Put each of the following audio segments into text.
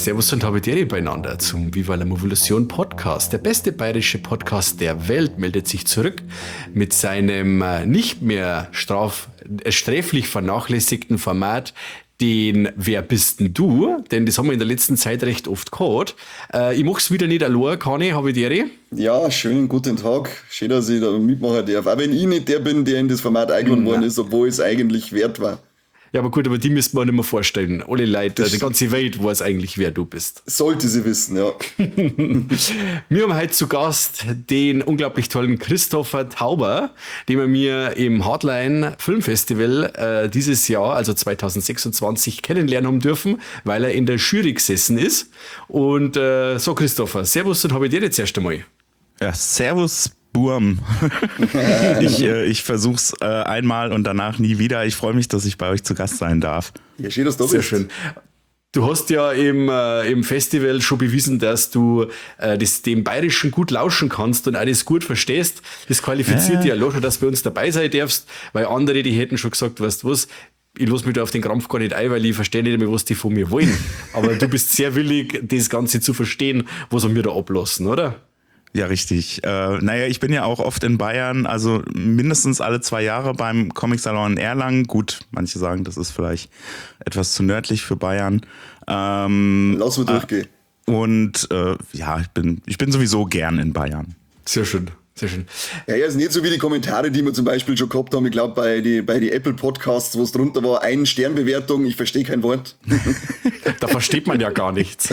Servus und Habidere beieinander zum Viva la Movolution Podcast. Der beste bayerische Podcast der Welt meldet sich zurück mit seinem nicht mehr sträflich vernachlässigten Format, den Wer bist denn du? Denn das haben wir in der letzten Zeit recht oft gehabt. Ich mach's wieder nicht allein, Kani, Habidere. Ja, schönen guten Tag. Schön, dass ich da mitmachen darf. Auch wenn ich nicht der bin, der in das Format eingeladen worden ist, obwohl es eigentlich wert war. Ja, aber gut, aber die müssten wir nicht mehr vorstellen. Alle Leute, die ganze Welt weiß eigentlich, wer du bist. Sollte sie wissen, ja. Wir haben heute zu Gast den unglaublich tollen Christopher Tauber, den wir mir im Hardline Filmfestival dieses Jahr, also 2026, kennenlernen haben dürfen, weil er in der Jury gesessen ist. Und so, Christopher, servus und habe ich dir jetzt erst einmal. Ja, servus, Burm. Ich versuch's einmal und danach nie wieder. Ich freue mich, dass ich bei euch zu Gast sein darf. Ja, schön, dass du Sehr bist. schön. Du hast ja im Festival schon bewiesen, dass du dem Bayerischen gut lauschen kannst und auch das gut verstehst. Das qualifiziert ja schon, dass du bei uns dabei sein darfst, weil andere, die hätten schon gesagt, weißt du was, ich lasse mich da auf den Krampf gar nicht ein, weil ich verstehe nicht mehr, was die von mir wollen. Aber du bist sehr willig, das Ganze zu verstehen, was wir da ablassen, oder? Ja, richtig. Ich bin ja auch oft in Bayern, also mindestens alle 2 Jahre beim Comic-Salon in Erlangen. Gut, manche sagen, das ist vielleicht etwas zu nördlich für Bayern. Lass mal durchgehen. Und ich bin sowieso gern in Bayern. Sehr schön. Sehr schön. Ja, ist nicht so wie die Kommentare, die wir zum Beispiel schon gehabt haben. Ich glaube, bei die Apple Podcasts, wo es drunter war, 1-Stern-Bewertung, ich verstehe kein Wort. Da versteht man ja gar nichts.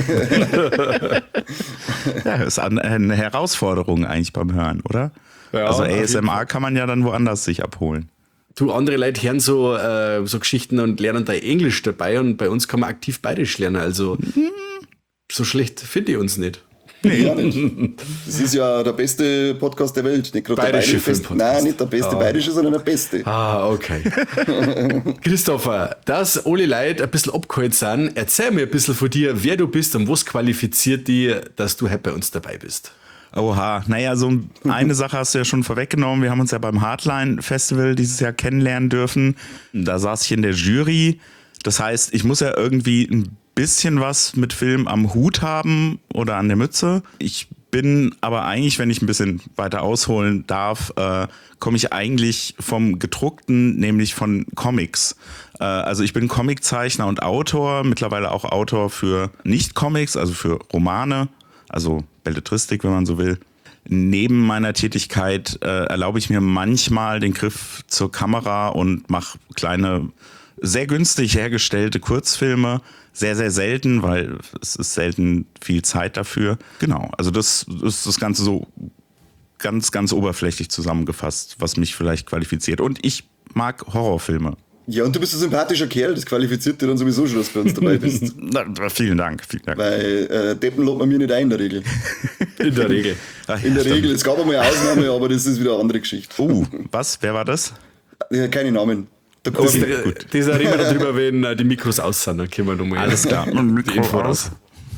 Ja, ist eine Herausforderung eigentlich beim Hören, oder? Ja, also ASMR kann man ja dann woanders sich abholen. Du, andere Leute hören so Geschichten und lernen da Englisch dabei und bei uns kann man aktiv Bayerisch lernen. Also so schlecht finde ich uns nicht. Nee, gar nicht. Das ist ja der beste Podcast der Welt. Nicht gerade Bayerische Filmpodcast. Nein, nicht der beste bayerische, sondern der beste. Ah, okay. Christopher, dass alle Leute ein bisschen abgeholt sind, erzähl mir ein bisschen von dir, wer du bist und was qualifiziert dich, dass du heute bei uns dabei bist. Oha, so eine Sache hast du ja schon vorweggenommen. Wir haben uns ja beim Hardline Festival dieses Jahr kennenlernen dürfen. Da saß ich in der Jury. Das heißt, ich muss ja irgendwie ein bisschen was mit Film am Hut haben oder an der Mütze. Ich bin aber eigentlich, wenn ich ein bisschen weiter ausholen darf, komme ich eigentlich vom Gedruckten, nämlich von Comics. Also ich bin Comiczeichner und Autor, mittlerweile auch Autor für Nicht-Comics, also für Romane, also Belletristik, wenn man so will. Neben meiner Tätigkeit erlaube ich mir manchmal den Griff zur Kamera und mache kleine, sehr günstig hergestellte Kurzfilme. Sehr, sehr selten, weil es ist selten viel Zeit dafür. Genau, also das ist das Ganze so ganz, ganz oberflächlich zusammengefasst, was mich vielleicht qualifiziert. Und ich mag Horrorfilme. Ja, und du bist ein sympathischer Kerl, das qualifiziert dir dann sowieso schon, dass du bei uns dabei bist. Vielen Dank. Weil Deppen lobt man mir nicht ein in der Regel. In der Regel. In der Regel, es gab einmal eine Ausnahme, aber das ist wieder eine andere Geschichte. Was? Wer war das? Keine Namen. Das reden wir dann drüber, wenn die Mikros aus sind, dann können wir nochmal alles klar. Die Info raus.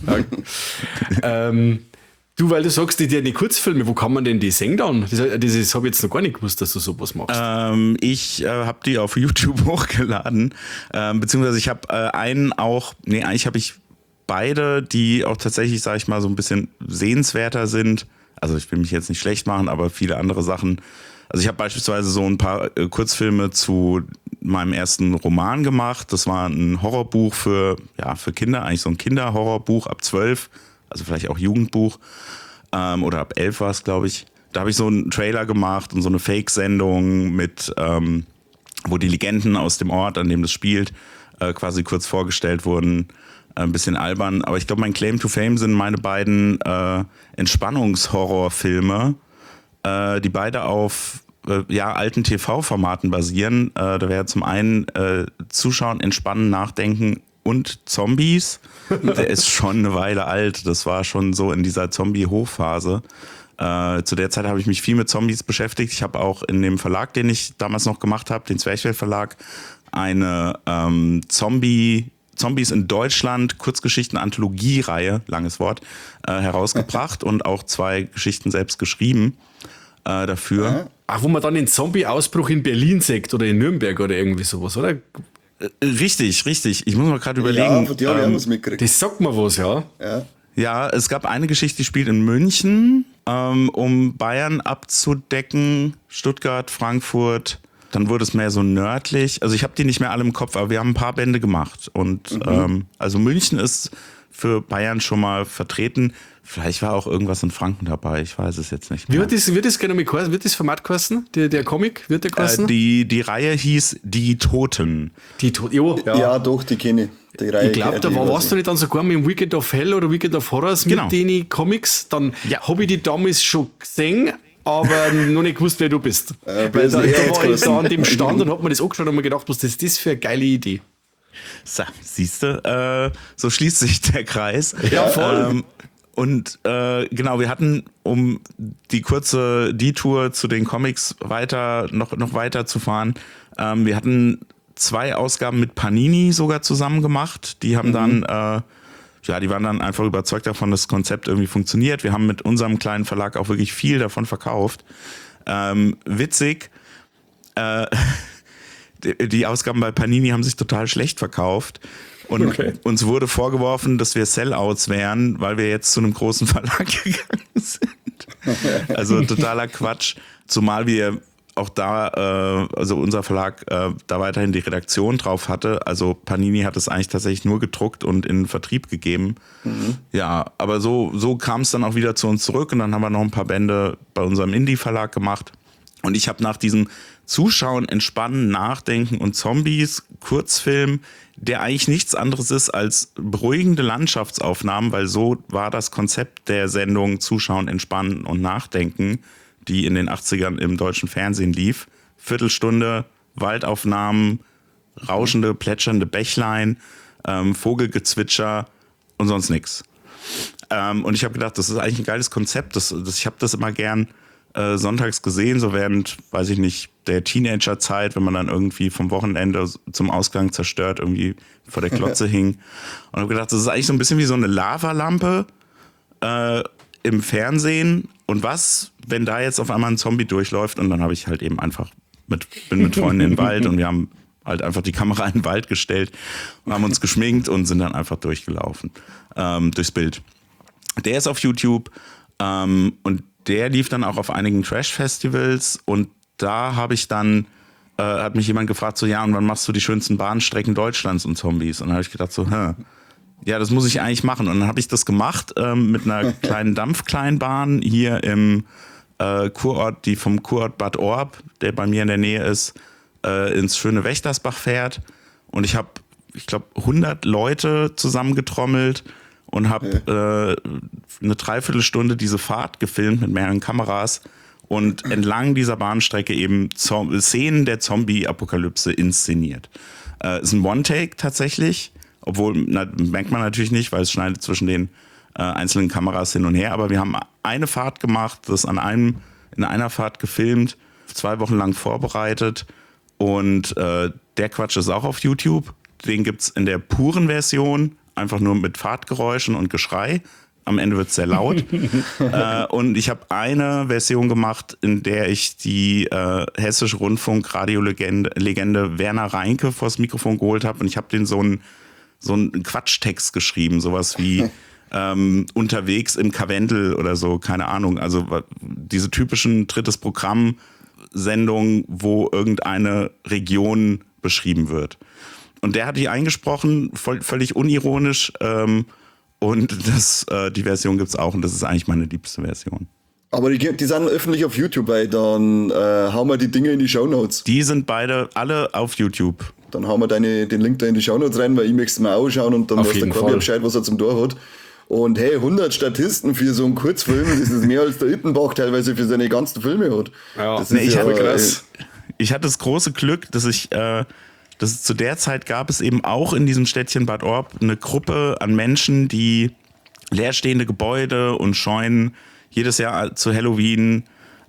Ja. Du, weil du sagst, die Kurzfilme, wo kann man denn die sehen dann? Das habe ich jetzt noch gar nicht gewusst, dass du sowas machst. Ich habe die auf YouTube hochgeladen, beziehungsweise ich habe eigentlich habe ich beide, die auch tatsächlich, sage ich mal, so ein bisschen sehenswerter sind. Also ich will mich jetzt nicht schlecht machen, aber viele andere Sachen. Also ich habe beispielsweise so ein paar Kurzfilme zu meinem ersten Roman gemacht. Das war ein Horrorbuch für Kinder, eigentlich so ein Kinderhorrorbuch ab 12, also vielleicht auch Jugendbuch. Oder ab 11 war es, glaube ich. Da habe ich so einen Trailer gemacht und so eine Fake-Sendung mit, wo die Legenden aus dem Ort, an dem das spielt, quasi kurz vorgestellt wurden. Ein bisschen albern. Aber ich glaube, mein Claim to Fame sind meine beiden Entspannungshorrorfilme, die beide auf alten TV-Formaten basieren. Da wäre zum einen Zuschauen, Entspannen, Nachdenken und Zombies. Der ist schon eine Weile alt. Das war schon so in dieser Zombie-Hochphase. Zu der Zeit habe ich mich viel mit Zombies beschäftigt. Ich habe auch in dem Verlag, den ich damals noch gemacht habe, den Zwerchfell Verlag, eine Zombies in Deutschland, Kurzgeschichten-Anthologie-Reihe, langes Wort, herausgebracht und auch 2 Geschichten selbst geschrieben dafür. Ach, wo man dann den Zombie-Ausbruch in Berlin sagt oder in Nürnberg oder irgendwie sowas, oder? Richtig. Ich muss mal gerade überlegen. Ja, von dir habe ich auch was mitgekriegt. Das sagt mir was, ja. Ja. Ja, es gab eine Geschichte, die spielt in München, um Bayern abzudecken, Stuttgart, Frankfurt. Dann wurde es mehr so nördlich. Also ich habe die nicht mehr alle im Kopf, aber wir haben ein paar Bände gemacht. Und also München ist für Bayern schon mal vertreten. Vielleicht war auch irgendwas in Franken dabei, ich weiß es jetzt nicht mehr. Wird das Format kosten? Der Comic, wird der kosten? Die Reihe hieß Die Toten. Ja, doch, die kenne ich. Die Reihe, ich glaube, da warst du nicht dann sogar mit dem Weekend of Hell oder Weekend of Horrors Genau. mit den Comics. Dann habe ich die damals schon gesehen, aber noch nicht gewusst, wer du bist. Weil da war ich da an dem Stand und hab mir das angeschaut und mir gedacht, was ist das für eine geile Idee? So, siehst du, so schließt sich der Kreis. Ja, voll. Genau, wir hatten, um die Tour zu den Comics noch weiter zu fahren, wir hatten 2 Ausgaben mit Panini sogar zusammen gemacht. Die haben dann, die waren dann einfach überzeugt davon, dass das Konzept irgendwie funktioniert. Wir haben mit unserem kleinen Verlag auch wirklich viel davon verkauft. Witzig, die Ausgaben bei Panini haben sich total schlecht verkauft. Und uns wurde vorgeworfen, dass wir Sellouts wären, weil wir jetzt zu einem großen Verlag gegangen sind. Also totaler Quatsch. Zumal wir auch da, also unser Verlag da weiterhin die Redaktion drauf hatte. Also Panini hat es eigentlich tatsächlich nur gedruckt und in Vertrieb gegeben. Ja, aber so kam es dann auch wieder zu uns zurück und dann haben wir noch ein paar Bände bei unserem Indie-Verlag gemacht. Und ich habe nach diesem Zuschauen, Entspannen, Nachdenken und Zombies Kurzfilm, der eigentlich nichts anderes ist als beruhigende Landschaftsaufnahmen, weil so war das Konzept der Sendung Zuschauen, Entspannen und Nachdenken, die in den 80ern im deutschen Fernsehen lief. Viertelstunde, Waldaufnahmen, rauschende, plätschernde Bächlein, Vogelgezwitscher und sonst nichts. Und ich habe gedacht, das ist eigentlich ein geiles Konzept. Ich habe das immer gern sonntags gesehen, so während, weiß ich nicht, der Teenagerzeit, wenn man dann irgendwie vom Wochenende zum Ausgang zerstört irgendwie vor der Klotze hing. Und habe gedacht, das ist eigentlich so ein bisschen wie so eine Lavalampe im Fernsehen. Und was, wenn da jetzt auf einmal ein Zombie durchläuft? Und dann habe ich halt eben einfach bin mit Freunden in den Wald und wir haben halt einfach die Kamera in den Wald gestellt und haben uns geschminkt und sind dann einfach durchgelaufen durchs Bild. Der ist auf YouTube und der lief dann auch auf einigen Trash-Festivals und da habe ich dann, hat mich jemand gefragt, so ja, und wann machst du die schönsten Bahnstrecken Deutschlands und Zombies? Und dann habe ich gedacht so, ja, das muss ich eigentlich machen. Und dann habe ich das gemacht mit einer kleinen Dampfkleinbahn hier im Kurort, die vom Kurort Bad Orb, der bei mir in der Nähe ist, ins schöne Wächtersbach fährt. Und ich habe, ich glaube, 100 Leute zusammengetrommelt und habe eine Dreiviertelstunde diese Fahrt gefilmt mit mehreren Kameras und entlang dieser Bahnstrecke eben Szenen der Zombie-Apokalypse inszeniert. Ist ein One-Take tatsächlich, obwohl, merkt man natürlich nicht, weil es schneidet zwischen den einzelnen Kameras hin und her, aber wir haben eine Fahrt gemacht, das in einer Fahrt gefilmt, 2 Wochen lang vorbereitet und der Quatsch ist auch auf YouTube. Den gibt's in der puren Version, einfach nur mit Fahrtgeräuschen und Geschrei. Am Ende wird es sehr laut. Und ich habe eine Version gemacht, in der ich die hessische Rundfunk-Radiolegende Werner Reinke vors Mikrofon geholt habe. Und ich habe den so einen Quatschtext geschrieben, sowas wie unterwegs im Karwendel oder so, keine Ahnung. Also diese typischen drittes Programm-Sendungen, wo irgendeine Region beschrieben wird. Und der hat die eingesprochen, völlig unironisch. Und die Version gibt's auch und das ist eigentlich meine liebste Version. Aber die sind öffentlich auf YouTube, weil dann hauen wir die Dinge in die Shownotes. Die sind alle auf YouTube. Dann hauen wir den Link da in die Shownotes rein, weil ich möchte es mal ausschauen und dann weiß der Corby Bescheid, was er zum Tor hat. Und hey, 100 Statisten für so einen Kurzfilm, das ist mehr als der Ittenbach teilweise für seine ganzen Filme hat. Ja, das ist krass. Ich hatte das große Glück, dass es zu der Zeit gab es eben auch in diesem Städtchen Bad Orb eine Gruppe an Menschen, die leerstehende Gebäude und Scheunen jedes Jahr zu Halloween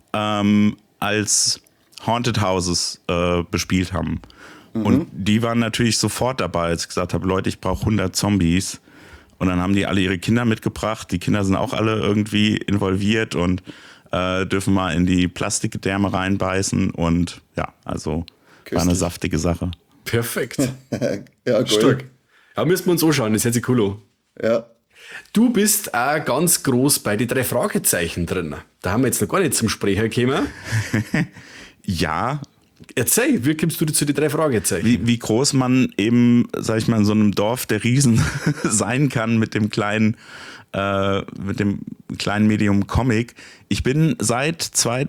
als Haunted Houses bespielt haben. Und die waren natürlich sofort dabei, als ich gesagt habe, Leute, ich brauche 100 Zombies. Und dann haben die alle ihre Kinder mitgebracht. Die Kinder sind auch alle irgendwie involviert und dürfen mal in die Plastikgedärme reinbeißen. Und ja, also war eine saftige Sache. Perfekt. Ja, geil. Stark. Ja, müssen wir uns anschauen, das hört sich cool an. Ja. Du bist auch ganz groß bei den 3 Fragezeichen drin. Da haben wir jetzt noch gar nicht zum Sprecher gekommen. Ja. Erzähl, wie kommst du zu den 3 Fragezeichen? Wie groß man eben, sag ich mal, in so einem Dorf der Riesen sein kann mit dem kleinen Medium Comic. Ich bin seit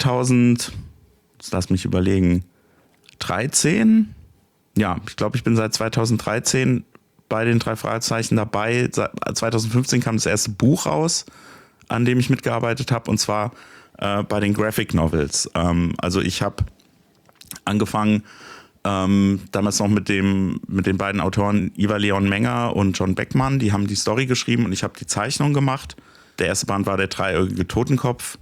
2013? Ja, ich glaube, ich bin seit 2013 bei den 3 Fragezeichen dabei. 2015 kam das erste Buch raus, an dem ich mitgearbeitet habe, und zwar bei den Graphic Novels. Also ich habe angefangen damals noch mit den beiden Autoren Ivar Leon Menger und John Beckmann. Die haben die Story geschrieben und ich habe die Zeichnung gemacht. Der erste Band war der dreieugige Totenkopf.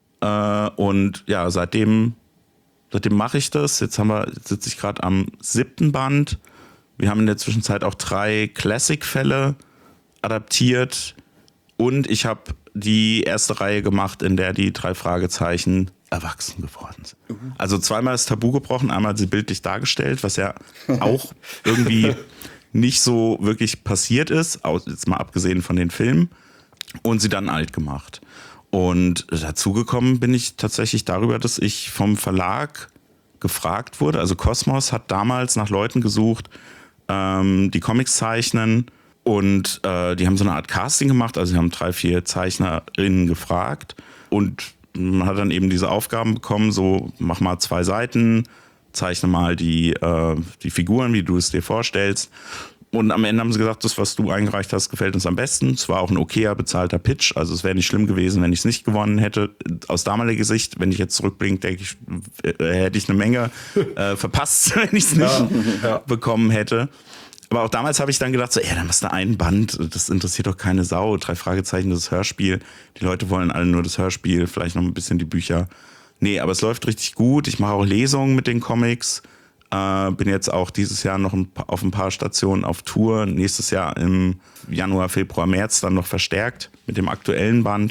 Und ja, seitdem mache ich das. Jetzt sitze ich gerade am 7. Band. Wir haben in der Zwischenzeit auch 3 Classic-Fälle adaptiert. Und ich habe die erste Reihe gemacht, in der die 3 Fragezeichen erwachsen geworden sind. Also zweimal das Tabu gebrochen, einmal sie bildlich dargestellt, was ja auch irgendwie nicht so wirklich passiert ist, jetzt mal abgesehen von den Filmen, und sie dann alt gemacht. Und dazugekommen bin ich tatsächlich darüber, dass ich vom Verlag gefragt wurde. Also Kosmos hat damals nach Leuten gesucht, die Comics zeichnen, und die haben so eine Art Casting gemacht. Also sie haben 3, 4 ZeichnerInnen gefragt und man hat dann eben diese Aufgaben bekommen, so mach mal 2 Seiten, zeichne mal die Figuren, wie du es dir vorstellst. Und am Ende haben sie gesagt, das, was du eingereicht hast, gefällt uns am besten. Es war auch ein okayer, bezahlter Pitch. Also es wäre nicht schlimm gewesen, wenn ich es nicht gewonnen hätte. Aus damaliger Sicht, wenn ich jetzt zurückblinke, denke ich, hätte ich eine Menge verpasst, wenn ich es nicht bekommen hätte. Aber auch damals habe ich dann gedacht, so, dann machst du einen Band, das interessiert doch keine Sau. 3 Fragezeichen, das Hörspiel. Die Leute wollen alle nur das Hörspiel, vielleicht noch ein bisschen die Bücher. Nee, aber es läuft richtig gut. Ich mache auch Lesungen mit den Comics. Bin jetzt auch dieses Jahr noch auf ein paar Stationen auf Tour. Nächstes Jahr im Januar, Februar, März dann noch verstärkt mit dem aktuellen Band.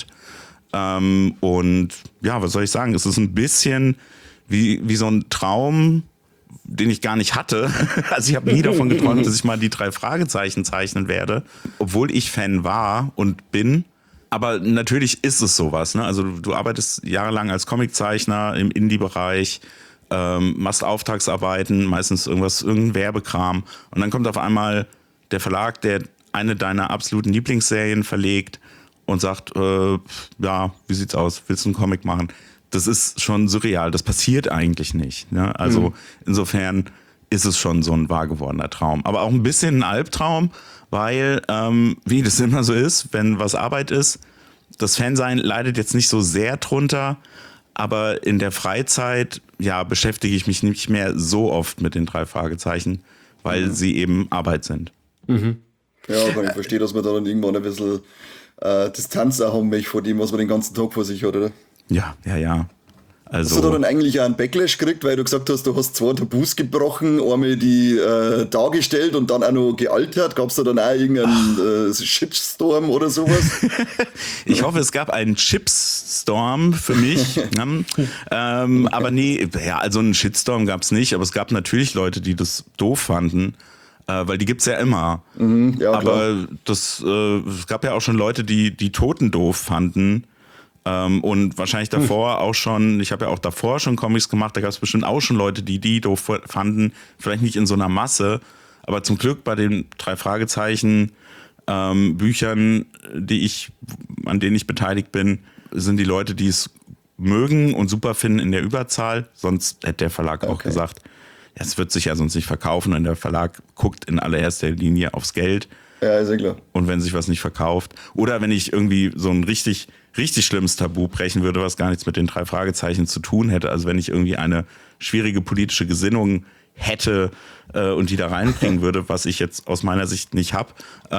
Und ja, was soll ich sagen? Es ist ein bisschen wie so ein Traum, den ich gar nicht hatte. Also ich habe nie davon geträumt, dass ich mal die 3 Fragezeichen zeichnen werde, obwohl ich Fan war und bin. Aber natürlich ist es sowas, ne? Also du arbeitest jahrelang als Comiczeichner im Indie-Bereich, machst Auftragsarbeiten, meistens irgendein Werbekram, und dann kommt auf einmal der Verlag, der eine deiner absoluten Lieblingsserien verlegt und sagt, ja, wie sieht's aus, willst du einen Comic machen? Das ist schon surreal, das passiert eigentlich nicht, ne? Also insofern ist es schon so ein wahr gewordener Traum, aber auch ein bisschen ein Albtraum, weil, wie das immer so ist, wenn was Arbeit ist, das Fansein leidet jetzt nicht so sehr drunter, aber in der Freizeit, ja, beschäftige ich mich nicht mehr so oft mit den 3 Fragezeichen, weil sie eben Arbeit sind. Mhm. Ja, kann ich verstehen, dass man da dann irgendwann ein bisschen Distanz auch haben möchte vor dem, was man den ganzen Tag vor sich hat, oder? Ja. Also, hast du da dann eigentlich auch einen Backlash gekriegt, weil du gesagt hast, du hast 2 Tabus gebrochen, einmal die dargestellt und dann auch noch gealtert? Gab es da dann auch irgendeinen Shitstorm oder sowas? Ich hoffe, es gab einen Chipstorm für mich. Aber nee, ja, also einen Shitstorm gab es nicht, aber es gab natürlich Leute, die das doof fanden. Weil die gibt's ja immer. Ja, aber es gab ja auch schon Leute, die Toten doof fanden. Und wahrscheinlich davor auch schon, ich habe ja auch davor schon Comics gemacht, da gab es bestimmt auch schon Leute, die doof fanden, vielleicht nicht in so einer Masse, aber zum Glück bei den 3 Fragezeichen Büchern, an denen ich beteiligt bin, sind die Leute, die es mögen und super finden, in der Überzahl. Sonst hätte der Verlag auch gesagt, ja, es wird sich ja sonst nicht verkaufen, und der Verlag guckt in allererster Linie aufs Geld. Ja, ist ja klar. Und wenn sich was nicht verkauft, oder wenn ich irgendwie so ein richtig schlimmes Tabu brechen würde, was gar nichts mit den 3 Fragezeichen zu tun hätte, also wenn ich irgendwie eine schwierige politische Gesinnung hätte und die da reinbringen würde, was ich jetzt aus meiner Sicht nicht habe,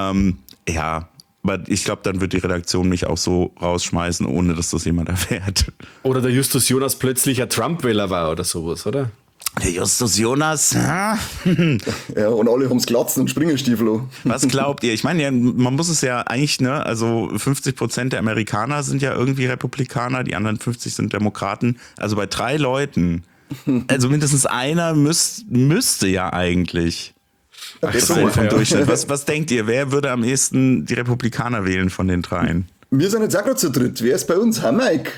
ja, aber ich glaube, dann wird die Redaktion mich auch so rausschmeißen, ohne dass das jemand erfährt. Oder der Justus Jonas plötzlich ein Trump-Wähler war oder sowas, oder? Der Justus Jonas. Ja, und alle haben's Glatzen und Springerstiefel. Was glaubt ihr? Ich meine, ja, man muss es ja eigentlich, ne, also 50% der Amerikaner sind ja irgendwie Republikaner, die anderen 50 sind Demokraten. Also bei 3 Leuten Also mindestens einer müsste ja eigentlich. Vom Durchschnitt. Was denkt ihr? Wer würde am ehesten die Republikaner wählen von den dreien? Wir sind jetzt auch gerade zu dritt. Wer ist bei uns? Mike.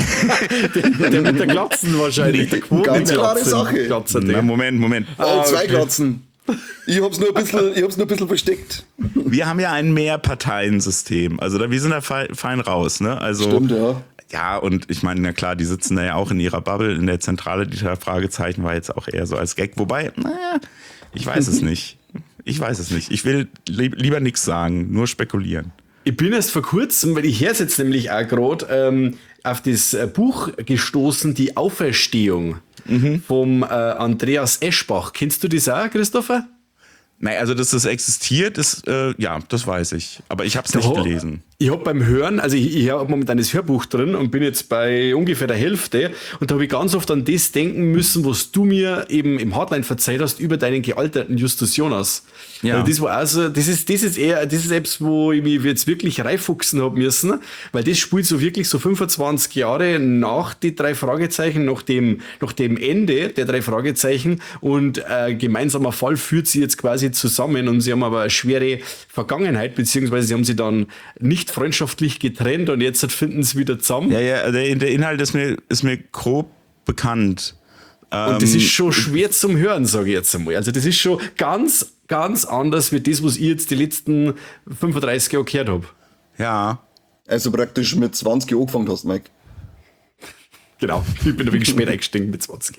der mit der Glatzen wahrscheinlich. Der Ganz klare Sache. Na, Moment. Oh, zwei Glatzen. Ich hab's nur ein bisschen versteckt. Wir haben ja ein Mehrparteiensystem. Also wir sind da fein raus. Ne? Also, stimmt, ja. Ja, und ich meine, na klar, die sitzen da ja auch in ihrer Bubble. In der Zentrale, die Fragezeichen war jetzt auch eher so als Gag. Wobei, naja, ich weiß es nicht. Ich will lieber nichts sagen, nur spekulieren. Ich bin erst vor kurzem, weil ich höre es jetzt nämlich auch gerade, auf das Buch gestoßen, Die Auferstehung vom Andreas Eschbach. Kennst du das auch, Christopher? Nein, also dass das existiert, ist, ja, das weiß ich. Aber ich habe es nicht gelesen. Ich habe beim Hören, also ich habe momentan das Hörbuch drin und bin jetzt bei ungefähr der Hälfte und da habe ich ganz oft an das denken müssen, was du mir eben im Hardline verzeiht hast über deinen gealterten Justus Jonas. Ja. Also das war also, das ist etwas, wo ich mich jetzt wirklich reinfuchsen habe müssen, weil das spielt so wirklich so 25 Jahre nach die 3 Fragezeichen, nach dem Ende der 3 Fragezeichen und gemeinsamer Fall führt sie jetzt quasi zusammen und sie haben aber eine schwere Vergangenheit, beziehungsweise sie haben sie dann nicht freundschaftlich getrennt und jetzt finden sie wieder zusammen. Ja, der Inhalt ist mir grob bekannt. Und das ist schon schwer zum Hören, sage ich jetzt einmal. Also das ist schon ganz, ganz anders wie das, was ich jetzt die letzten 35 Jahre gehört habe. Ja. Also praktisch mit 20 angefangen hast, Mike. Genau, ich bin ein wenig spät eingestiegen mit 20.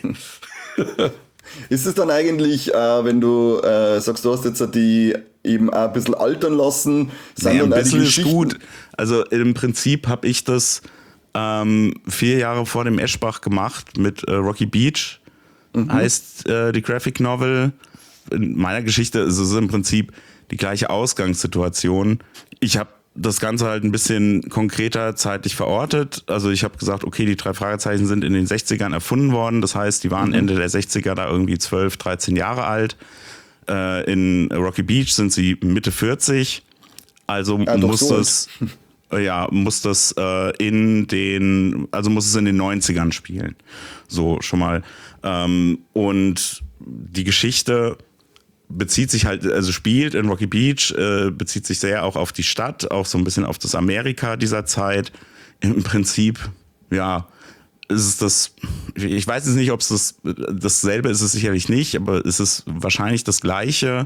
Ist es dann eigentlich, wenn du sagst, du hast jetzt die eben auch ein bisschen altern lassen, sind dann ein bisschen ist gut. Also im Prinzip habe ich das 4 Jahre vor dem Eschbach gemacht mit Rocky Beach, heißt die Graphic Novel. In meiner Geschichte ist es im Prinzip die gleiche Ausgangssituation. Ich habe das Ganze halt ein bisschen konkreter zeitlich verortet. Also ich habe gesagt, okay, die 3 Fragezeichen sind in den 60ern erfunden worden. Das heißt, die waren Ende der 60er da irgendwie 12, 13 Jahre alt. In Rocky Beach sind sie Mitte 40. Also muss es in den 90ern spielen. So schon mal. Und die Geschichte bezieht sich halt, also spielt in Rocky Beach, bezieht sich sehr auch auf die Stadt, auch so ein bisschen auf das Amerika dieser Zeit. Im Prinzip, ja, ist es das, ich weiß jetzt nicht, ob es dasselbe ist es sicherlich nicht, aber es ist wahrscheinlich das Gleiche.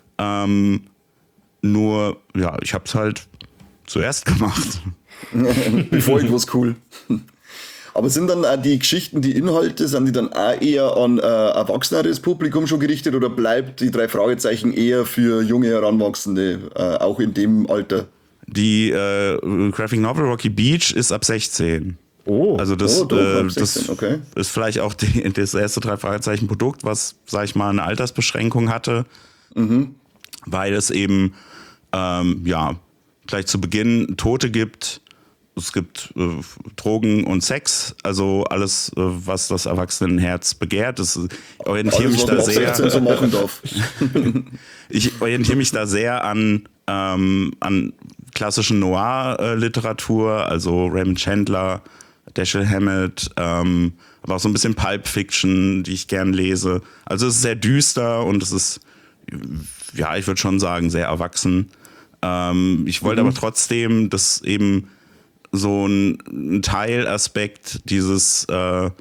Nur, ja, ich habe es halt zuerst gemacht. Bevor irgendwas cool. Aber sind dann auch die Geschichten, die Inhalte, sind die dann auch eher an erwachseneres Publikum schon gerichtet oder bleibt die 3 Fragezeichen eher für junge Heranwachsende, auch in dem Alter? Die Graphic Novel Rocky Beach ist ab 16. Oh, also das okay. Ist vielleicht auch das erste 3 Fragezeichen Produkt, was, sag ich mal, eine Altersbeschränkung hatte, weil es eben gleich zu Beginn Tote gibt. Es gibt Drogen und Sex, also alles, was das Erwachsenenherz begehrt. Ich orientiere mich da sehr. So machen darf. Ich orientiere mich da sehr an klassischen Noir-Literatur, also Raymond Chandler, Dashiell Hammett, aber auch so ein bisschen Pulp Fiction, die ich gern lese. Also es ist sehr düster und es ist, ja, ich würde schon sagen, sehr erwachsen. Ich wollte aber trotzdem, dass eben so ein Teilaspekt dieses, sagen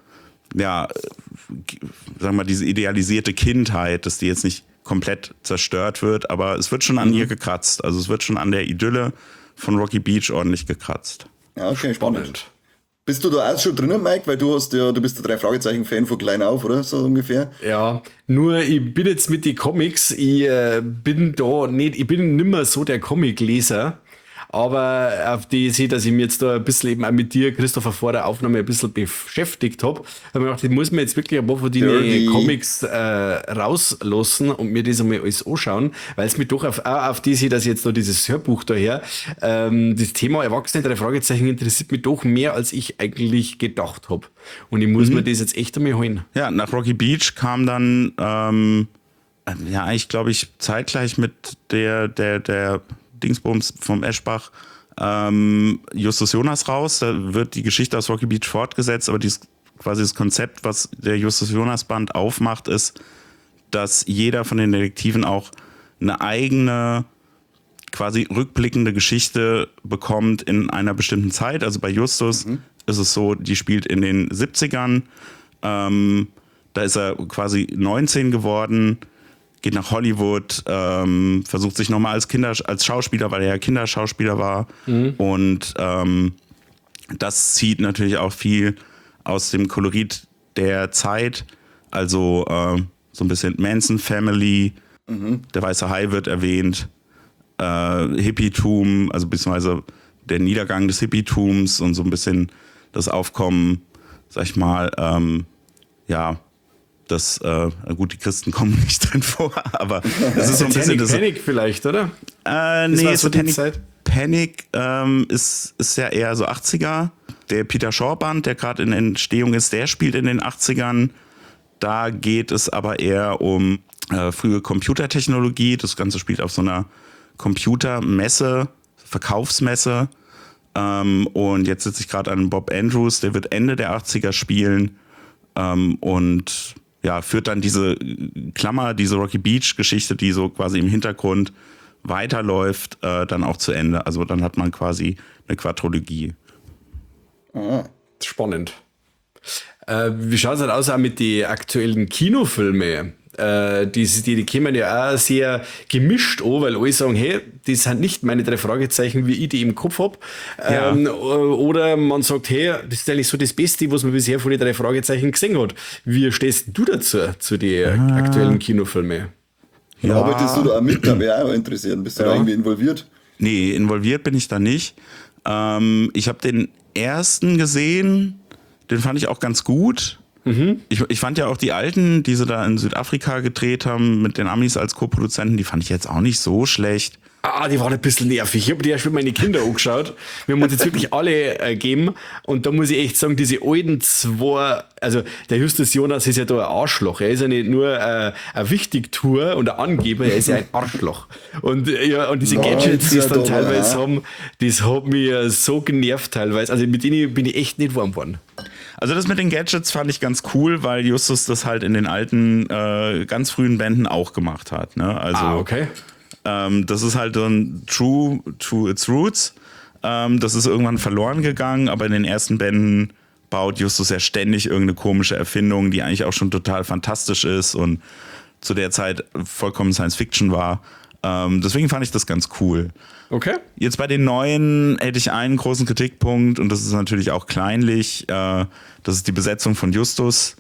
wir mal, diese idealisierte Kindheit, dass die jetzt nicht komplett zerstört wird, aber es wird schon an ihr gekratzt. Also es wird schon an der Idylle von Rocky Beach ordentlich gekratzt. Ja, okay, spannend. Bist du da auch schon drinnen, Mike? Weil du bist der 3 Fragezeichen-Fan von klein auf, oder? So ungefähr. Ja, nur ich bin jetzt mit den Comics, ich bin nimmer so der Comic-Leser. Aber auf die sehe, dass ich mich jetzt da ein bisschen eben auch mit dir, Christopher, vor der Aufnahme ein bisschen beschäftigt habe. Ich habe mir gedacht, ich muss mir jetzt wirklich ein paar von den Comics rauslassen und mir das einmal alles anschauen, weil es mich doch auf die sehe, dass ich jetzt noch dieses Hörbuch daher, das Thema Erwachsene 3 Fragezeichen interessiert mich doch mehr, als ich eigentlich gedacht habe. Und ich muss mir das jetzt echt einmal holen. Ja, nach Rocky Beach kam dann, eigentlich glaube ich zeitgleich mit der Dingsbums vom Eschbach, Justus Jonas raus. Da wird die Geschichte aus Rocky Beach fortgesetzt, aber die ist quasi das Konzept, was der Justus-Jonas-Band aufmacht, ist, dass jeder von den Detektiven auch eine eigene, quasi rückblickende Geschichte bekommt in einer bestimmten Zeit. Also bei Justus ist es so, die spielt in den 70ern. Da ist er quasi 19 geworden, geht nach Hollywood, versucht sich nochmal als Schauspieler, weil er ja Kinderschauspieler war. Und das zieht natürlich auch viel aus dem Kolorit der Zeit. Also so ein bisschen Manson Family, der Weiße Hai wird erwähnt, Hippietum, also beziehungsweise der Niedergang des Hippietums und so ein bisschen das Aufkommen, sag ich mal, gut, die Christen kommen nicht drin vor, aber es ist so ein bisschen das. Panic vielleicht, oder? Nee, so Panic ist ja eher so 80er. Der Peter Shaw-Band, der gerade in Entstehung ist, der spielt in den 80ern. Da geht es aber eher um frühe Computertechnologie. Das Ganze spielt auf so einer Computermesse, Verkaufsmesse. Und jetzt sitze ich gerade an Bob Andrews, der wird Ende der 80er spielen. Und ja, führt dann diese Klammer, diese Rocky Beach-Geschichte, die so quasi im Hintergrund weiterläuft, dann auch zu Ende. Also dann hat man quasi eine Quadrologie. Spannend. Wie schaut es denn aus auch mit den aktuellen Kinofilmen? Die kommen ja auch sehr gemischt an, weil alle sagen, hey, das sind nicht meine 3 Fragezeichen, wie ich die im Kopf habe. Ja. Oder man sagt, hey, das ist eigentlich so das Beste, was man bisher von den 3 Fragezeichen gesehen hat. Wie stehst du dazu, zu den aktuellen Kinofilmen? Ja. Arbeitest du da auch mit? Da wäre auch interessiert. Bist du da irgendwie involviert? Nee, involviert bin ich da nicht. Ich habe den ersten gesehen, den fand ich auch ganz gut. Ich fand ja auch die alten, die sie da in Südafrika gedreht haben, mit den Amis als Co-Produzenten, die fand ich jetzt auch nicht so schlecht. Die waren ein bisschen nervig. Ich habe die erst mit meinen Kindern angeschaut. Wir haben uns jetzt wirklich alle gegeben. Und da muss ich echt sagen, diese alten 2, also der Justus Jonas ist ja da ein Arschloch. Er ist ja nicht nur ein Wichtigtuer und ein Angeber, er ist ja ein Arschloch. Und diese Gadgets, die es dann teilweise haben, das hat mich so genervt teilweise. Also mit denen bin ich echt nicht warm geworden. Also das mit den Gadgets fand ich ganz cool, weil Justus das halt in den alten, ganz frühen Bänden auch gemacht hat. Ne? Also, okay. Das ist halt so ein True to its Roots. Das ist irgendwann verloren gegangen, aber in den ersten Bänden baut Justus ja ständig irgendeine komische Erfindung, die eigentlich auch schon total fantastisch ist und zu der Zeit vollkommen Science-Fiction war. Deswegen fand ich das ganz cool. Okay. Jetzt bei den neuen hätte ich einen großen Kritikpunkt und das ist natürlich auch kleinlich. Das ist die Besetzung von Justus.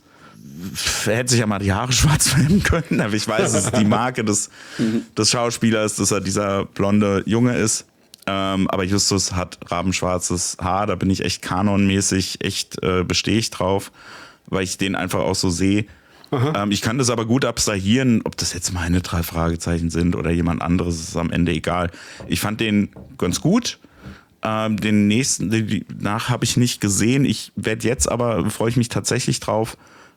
Er hätte sich ja mal die Haare schwarz färben können, aber ich weiß, es ist die Marke des Schauspielers, dass er dieser blonde Junge ist. Aber Justus hat rabenschwarzes Haar, da bin ich echt kanonmäßig, bestehe ich drauf, weil ich den einfach auch so sehe. Ich kann das aber gut abstrahieren, ob das jetzt meine 3 Fragezeichen sind oder jemand anderes, ist am Ende egal. Ich fand den ganz gut. Den nächsten, nach habe ich nicht gesehen. Ich werde jetzt aber, freue ich mich tatsächlich drauf,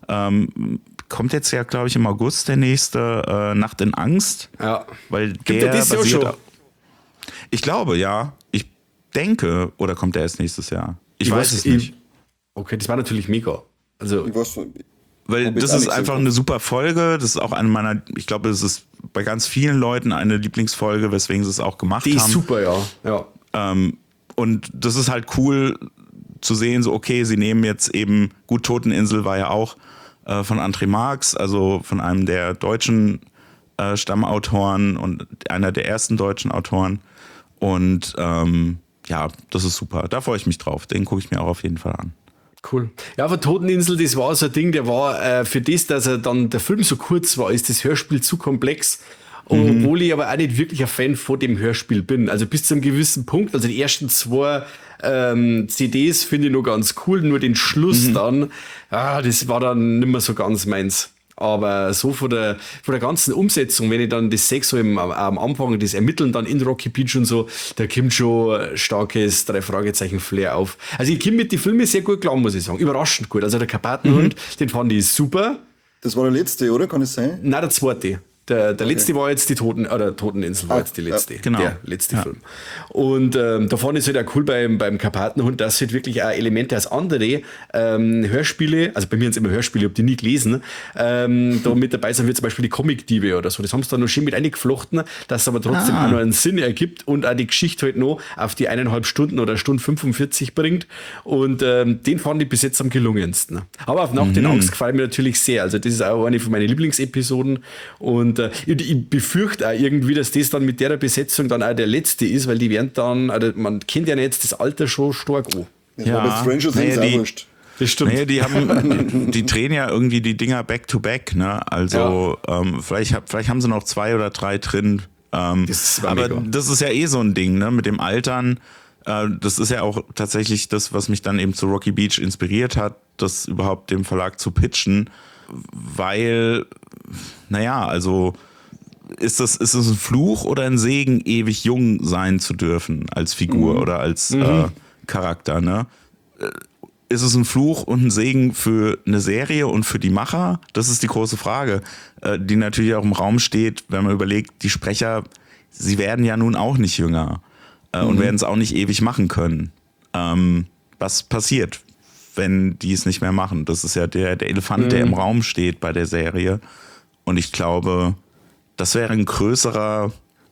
kommt jetzt ja, glaube ich, im August der nächste Nacht in Angst. Ja. Weil der basiert schon. Ich glaube, ja. Ich denke, oder kommt der erst nächstes Jahr? Ich weiß es nicht. Okay, das war natürlich mega. Also, weil das ist einfach eine super Folge. Das ist auch eine meiner, ich glaube, es ist bei ganz vielen Leuten eine Lieblingsfolge, weswegen sie es auch gemacht haben. Die ist super, ja. Und das ist halt cool zu sehen, so okay, sie nehmen jetzt eben, gut, Toteninsel war ja auch von André Marx, also von einem der deutschen Stammautoren und einer der ersten deutschen Autoren. Und das ist super. Da freue ich mich drauf. Den gucke ich mir auch auf jeden Fall an. Cool. Ja, aber Toteninsel, das war so ein Ding, der war für das, dass er dann der Film so kurz war, ist das Hörspiel zu komplex. Obwohl ich aber auch nicht wirklich ein Fan von dem Hörspiel bin. Also bis zu einem gewissen Punkt, also die ersten 2 CDs finde ich noch ganz cool, nur den Schluss dann, das war dann nicht mehr so ganz meins. Aber so von der ganzen Umsetzung, wenn ich dann das sehe, so am Anfang, das Ermitteln dann in Rocky Beach und so, da kommt schon starkes 3 Fragezeichen Flair auf. Also ich komme mit den Filmen sehr gut klar, muss ich sagen. Überraschend gut. Also der Karpatenhund, den fand ich super. Das war der letzte, oder? Kann es sein? Nein, der zweite. Der letzte war jetzt die Toteninsel war jetzt die letzte. genau. Der letzte Film. Und da fand ich es halt auch cool beim Karpatenhund, dass halt wirklich auch Elemente aus andere Hörspiele, also bei mir sind es immer Hörspiele, ich habe die nie gelesen, da mit dabei sind, wie zum Beispiel die Comic-Diebe oder so. Das haben sie dann noch schön mit eingeflochten, dass es aber trotzdem auch noch einen Sinn ergibt und auch die Geschichte halt noch auf die 1,5 Stunden oder Stunde 45 bringt. Und den fand ich bis jetzt am gelungensten. Aber auf Nacht in Angst gefällt mir natürlich sehr. Also das ist auch eine von meinen Lieblingsepisoden. Und ich befürchte auch irgendwie, dass das dann mit der Besetzung dann auch der letzte ist, weil die werden dann, also man kennt ja jetzt das Alter schon stark an. Ja, aber Stranger Things auch wurscht. Das stimmt. Naja, die drehen ja irgendwie die Dinger back-to-back, ne? Also vielleicht haben sie noch 2 oder 3 drin. Aber mega. das ist ja eh so ein Ding, ne? Mit dem Altern. Das ist ja auch tatsächlich das, was mich dann eben zu Rocky Beach inspiriert hat, das überhaupt dem Verlag zu pitchen. Weil, naja, also ist es ein Fluch oder ein Segen, ewig jung sein zu dürfen als Figur oder als Charakter, ne? Ist es ein Fluch und ein Segen für eine Serie und für die Macher? Das ist die große Frage, die natürlich auch im Raum steht, wenn man überlegt, die Sprecher, sie werden ja nun auch nicht jünger und werden es auch nicht ewig machen können. Was passiert, wenn die es nicht mehr machen? Das ist ja der Elefant, der im Raum steht bei der Serie. Und ich glaube, das wäre ein größerer,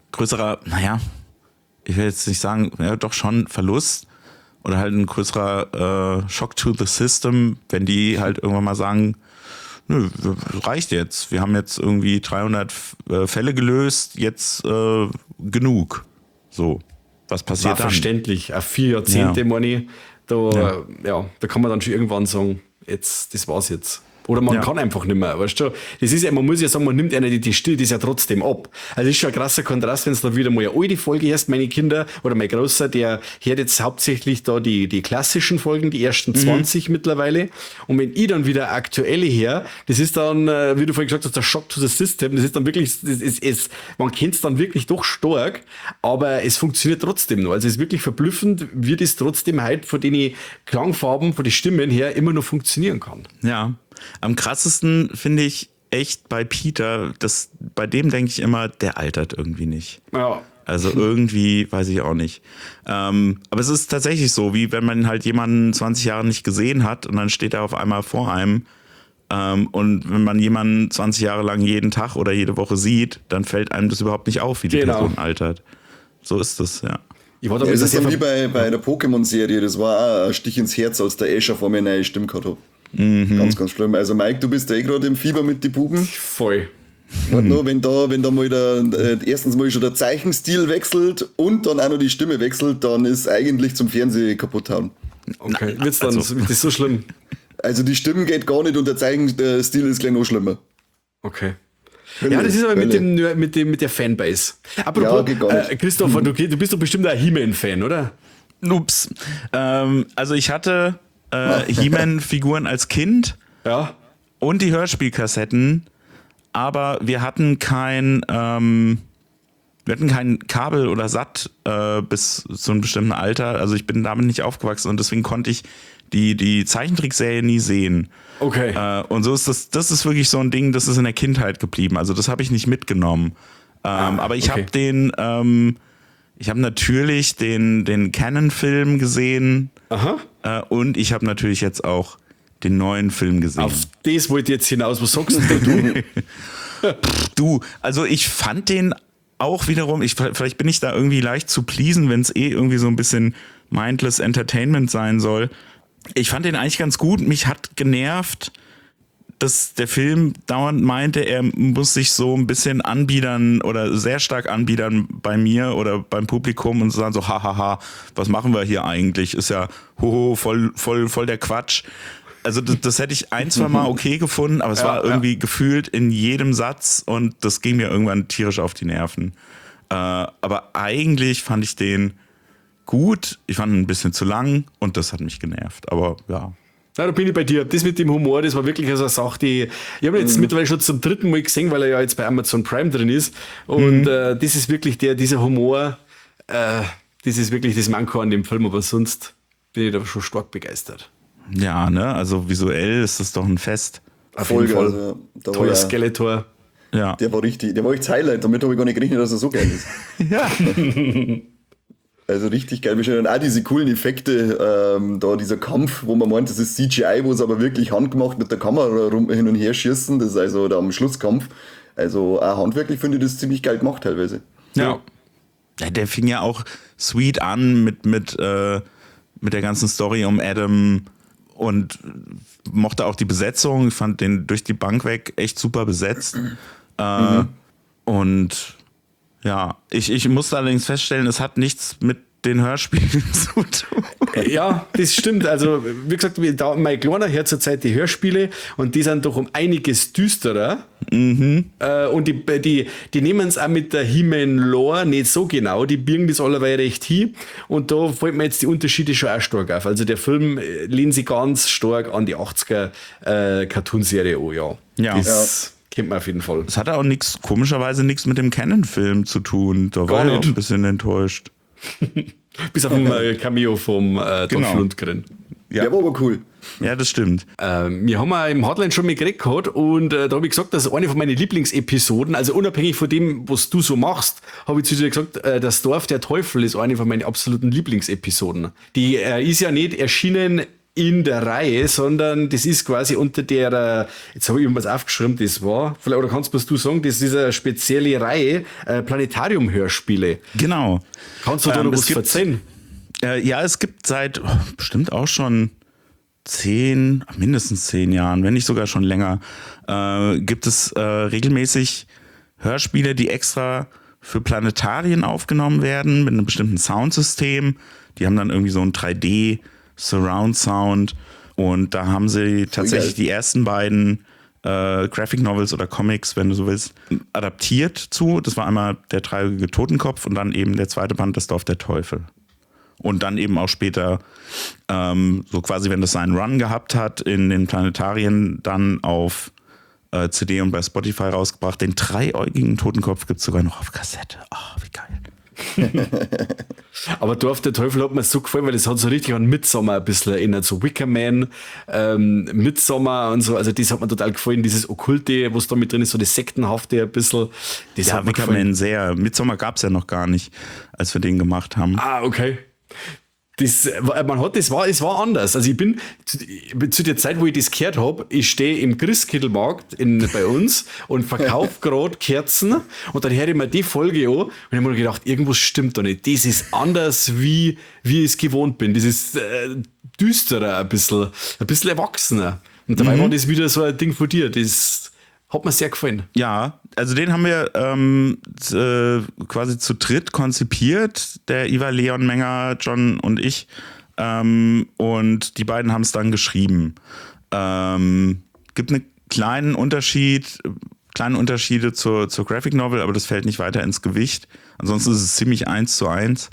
naja, ich will jetzt nicht sagen, ja, doch schon Verlust oder halt ein größerer Shock to the System, wenn die halt irgendwann mal sagen, nö, reicht jetzt. Wir haben jetzt irgendwie 300 Fälle gelöst, jetzt genug. So, was passiert War dann? verständlich. Auch 4 Jahrzehnte, Ja. meine ich. Da kann man dann schon irgendwann sagen, jetzt, das war's jetzt. Oder man kann einfach nicht mehr, weißt du? Das ist ja, man muss ja sagen, man nimmt einer die Still, das ja trotzdem ab. Also das ist schon ein krasser Kontrast, wenn es da wieder mal eine alte Folge hast, meine Kinder, oder mein Großer, der hört jetzt hauptsächlich da die klassischen Folgen, die ersten 20 mittlerweile. Und wenn ich dann wieder aktuelle her, das ist dann, wie du vorhin gesagt hast, der Shock to the System, das ist dann wirklich, man kennt es dann wirklich doch stark, aber es funktioniert trotzdem noch. Also es ist wirklich verblüffend, wie das trotzdem halt von den Klangfarben, von den Stimmen her immer noch funktionieren kann. Ja. Am krassesten finde ich echt bei Peter, bei dem denke ich immer, der altert irgendwie nicht. Ja. Also irgendwie, weiß ich auch nicht. Aber es ist tatsächlich so, wie wenn man halt jemanden 20 Jahre nicht gesehen hat und dann steht er auf einmal vor einem. Und wenn man jemanden 20 Jahre lang jeden Tag oder jede Woche sieht, dann fällt einem das überhaupt nicht auf, wie die Person altert. So ist das, ja. Es ist dann wie bei der Pokémon-Serie, das war auch ein Stich ins Herz, als der Escher vor mir eine neue Stimme gehabt hat. Ganz, ganz schlimm. Also Mike, du bist ja eh gerade im Fieber mit den Buben. Voll. Warte noch, wenn da mal erstens mal schon der Zeichenstil wechselt und dann auch noch die Stimme wechselt, dann ist eigentlich zum Fernsehen kaputt hauen. Okay, wird's dann, wird das so schlimm? Also die Stimme geht gar nicht und der Zeichenstil ist gleich noch schlimmer. Okay. Hölle, Ja, das ist aber Hölle. mit der Fanbase. Apropos, geht gar nicht. Christopher, du bist doch bestimmt ein He-Man-Fan, oder? Ups. Also ich hatte He-Man-Figuren als Kind und die Hörspielkassetten, aber wir hatten kein Kabel oder Sat bis zu einem bestimmten Alter. Also ich bin damit nicht aufgewachsen und deswegen konnte ich die Zeichentrickserie nie sehen. Okay. Und so ist das ist wirklich so ein Ding, das ist in der Kindheit geblieben. Also das habe ich nicht mitgenommen. Aber ich habe ich habe natürlich den Canon-Film gesehen. Aha. Und ich habe natürlich jetzt auch den neuen Film gesehen. Auf das wollte ich jetzt hinaus. Was sagst du? Du, also ich fand den auch wiederum, vielleicht bin ich da irgendwie leicht zu pleasen, wenn es irgendwie so ein bisschen mindless Entertainment sein soll. Ich fand den eigentlich ganz gut. Mich hat genervt, dass der Film dauernd meinte, er muss sich so ein bisschen anbiedern oder sehr stark anbiedern bei mir oder beim Publikum und sagen so, hahaha, was machen wir hier eigentlich? Ist ja voll der Quatsch. Also das hätte ich 1-2 Mal okay gefunden, aber es war irgendwie gefühlt in jedem Satz und das ging mir irgendwann tierisch auf die Nerven. Aber eigentlich fand ich den gut, ich fand ihn ein bisschen zu lang und das hat mich genervt, aber ja. Ja, da bin ich bei dir. Das mit dem Humor, das war wirklich also eine Sache, die ich habe ihn jetzt mittlerweile schon zum 3. Mal gesehen, weil er ja jetzt bei Amazon Prime drin ist. Und das ist wirklich dieser Humor, das ist wirklich das Manko an dem Film, aber sonst bin ich da schon stark begeistert. Ja, ne, also visuell ist das doch ein Fest. Auf jeden Fall. Also, da war Toller ja Skeletor. Ja. Der war richtig Highlight. Damit habe ich gar nicht gerechnet, dass er so geil ist. Ja. Also richtig geil. Und auch diese coolen Effekte, da dieser Kampf, wo man meint, das ist CGI, wo es aber wirklich handgemacht mit der Kamera hin und her schießen. Das ist also da am Schlusskampf. Also auch handwerklich finde ich das ziemlich geil gemacht teilweise. Ja. Der fing ja auch sweet an mit der ganzen Story um Adam und mochte auch die Besetzung. Ich fand den durch die Bank weg echt super besetzt. Und ja, ich musste allerdings feststellen, es hat nichts mit den Hörspielen zu tun. Ja, das stimmt. Also, wie gesagt, mein Kleiner hört zurzeit die Hörspiele und die sind doch um einiges düsterer. Und die nehmen es auch mit der He-Man-Lore nicht so genau. Die biegen das allerweil recht hin. Und da fällt mir jetzt die Unterschiede schon auch stark auf. Also, der Film lehnt sich ganz stark an die 80er Cartoonserie an, ja. Ja. Das kennt man auf jeden Fall. Es hatte auch komischerweise nichts mit dem Canon-Film zu tun. Da war ich auch ein bisschen enttäuscht. Bis auf ein Cameo vom Dolph Lundgren. Ja. Der war aber cool. Ja, das stimmt. Wir haben ja im Hotline schon mal geredet gehabt und da habe ich gesagt, dass eine von meinen Lieblingsepisoden, also unabhängig von dem, was du so machst, habe ich zu dir gesagt, das Dorf der Teufel ist eine von meinen absoluten Lieblingsepisoden. Die ist ja nicht erschienen in der Reihe, sondern das ist quasi unter der, jetzt habe ich irgendwas aufgeschrieben, das war, vielleicht, oder kannst du sagen, das ist eine spezielle Reihe, Planetarium-Hörspiele. Genau. Kannst du da noch was erzählen? Ja, es gibt seit bestimmt auch schon mindestens 10 Jahren, wenn nicht sogar schon länger, gibt es regelmäßig Hörspiele, die extra für Planetarien aufgenommen werden, mit einem bestimmten Soundsystem. Die haben dann irgendwie so ein 3D Surround Sound und da haben sie tatsächlich die ersten beiden Graphic Novels oder Comics, wenn du so willst, adaptiert zu. Das war einmal der dreieugige Totenkopf und dann eben der zweite Band, das Dorf der Teufel. Und dann eben auch später, so quasi, wenn das seinen Run gehabt hat, in den Planetarien dann auf CD und bei Spotify rausgebracht. Den dreieugigen Totenkopf gibt es sogar noch auf Kassette. Oh, wie geil. Aber Dorf der Teufel hat mir so gefallen, weil das hat so richtig an Midsommar ein bisschen erinnert, so Wickerman, Midsommar und so, also das hat mir total gefallen, dieses Okkulte, was da mit drin ist, so das Sektenhafte ein bisschen. Das hat mir Wickerman sehr. Midsommar gab es ja noch gar nicht, als wir den gemacht haben. Ah, okay. Es war anders. Also ich bin zu der Zeit, wo ich das gehört habe, ich stehe im Christkindlmarkt bei uns und verkaufe gerade Kerzen und dann höre ich mir die Folge an und ich habe mir gedacht, irgendwas stimmt da nicht. Das ist anders, wie ich es gewohnt bin. Das ist düsterer, ein bisschen erwachsener. Und dabei war das wieder so ein Ding von dir. Das hat mir sehr gefallen. Ja, also den haben wir quasi zu dritt konzipiert, der Ivar, Leon Menger, John und ich. Und die beiden haben es dann geschrieben. Gibt einen kleine Unterschiede zur Graphic Novel, aber das fällt nicht weiter ins Gewicht. Ansonsten ist es ziemlich 1:1.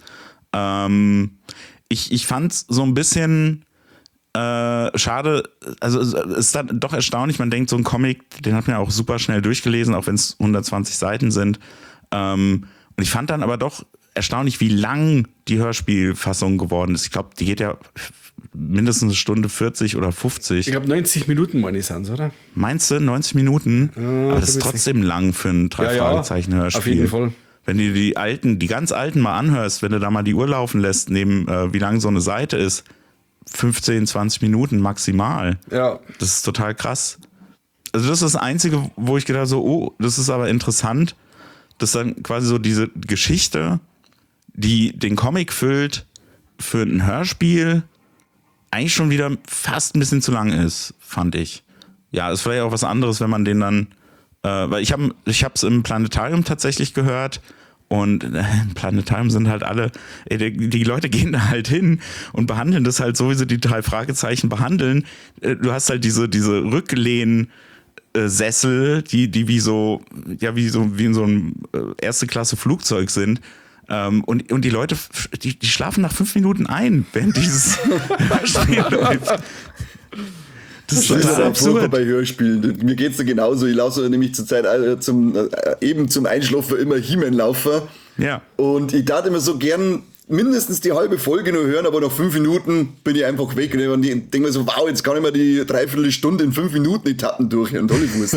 Ich fand es so ein bisschen schade, also es ist dann doch erstaunlich, man denkt, so ein Comic, den hat man ja auch super schnell durchgelesen, auch wenn es 120 Seiten sind. Und ich fand dann aber doch erstaunlich, wie lang die Hörspielfassung geworden ist. Ich glaube, die geht ja mindestens eine Stunde 40 oder 50. Ich glaube 90 Minuten, meine ich, sind es, oder? Meinst du, 90 Minuten? Aber das ist trotzdem lang für ein 3-Fragezeichen-Hörspiel. Auf jeden Fall. Wenn du die ganz alten mal anhörst, wenn du da mal die Uhr laufen lässt, neben wie lang so eine Seite ist, 15, 20 Minuten maximal. Ja. Das ist total krass. Also das ist das Einzige, wo ich gedacht so, oh, das ist aber interessant, dass dann quasi so diese Geschichte, die den Comic füllt, für ein Hörspiel eigentlich schon wieder fast ein bisschen zu lang ist, fand ich. Ja, ist vielleicht auch was anderes, wenn man den dann, weil ich hab's im Planetarium tatsächlich gehört. Und im Planetarium sind halt alle, die Leute gehen da halt hin und behandeln das halt so, wie sie die 3 Fragezeichen behandeln. Du hast halt diese Rücklehnsessel, die wie in so einem Erste-Klasse-Flugzeug sind. Und die Leute, die schlafen nach 5 Minuten ein, während dieses Spiel läuft. Das ist total absurd bei Hörspielen. Mir geht's da genauso. Ich laufe nämlich zur Zeit zum Einschlafen immer He-Man laufen. Ja. Und ich dachte immer so gern, mindestens die halbe Folge nur hören, aber nach 5 Minuten bin ich einfach weg. Und ich denke mir so, wow, jetzt kann ich mir die Dreiviertelstunde in 5 Minuten Etappen durchhören. Tollewurst.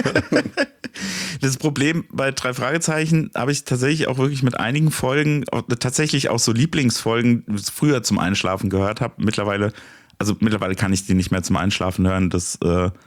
Das Problem bei 3 Fragezeichen habe ich tatsächlich auch wirklich mit einigen Folgen, tatsächlich auch so Lieblingsfolgen früher zum Einschlafen gehört habe. Mittlerweile kann ich die nicht mehr zum Einschlafen hören. Das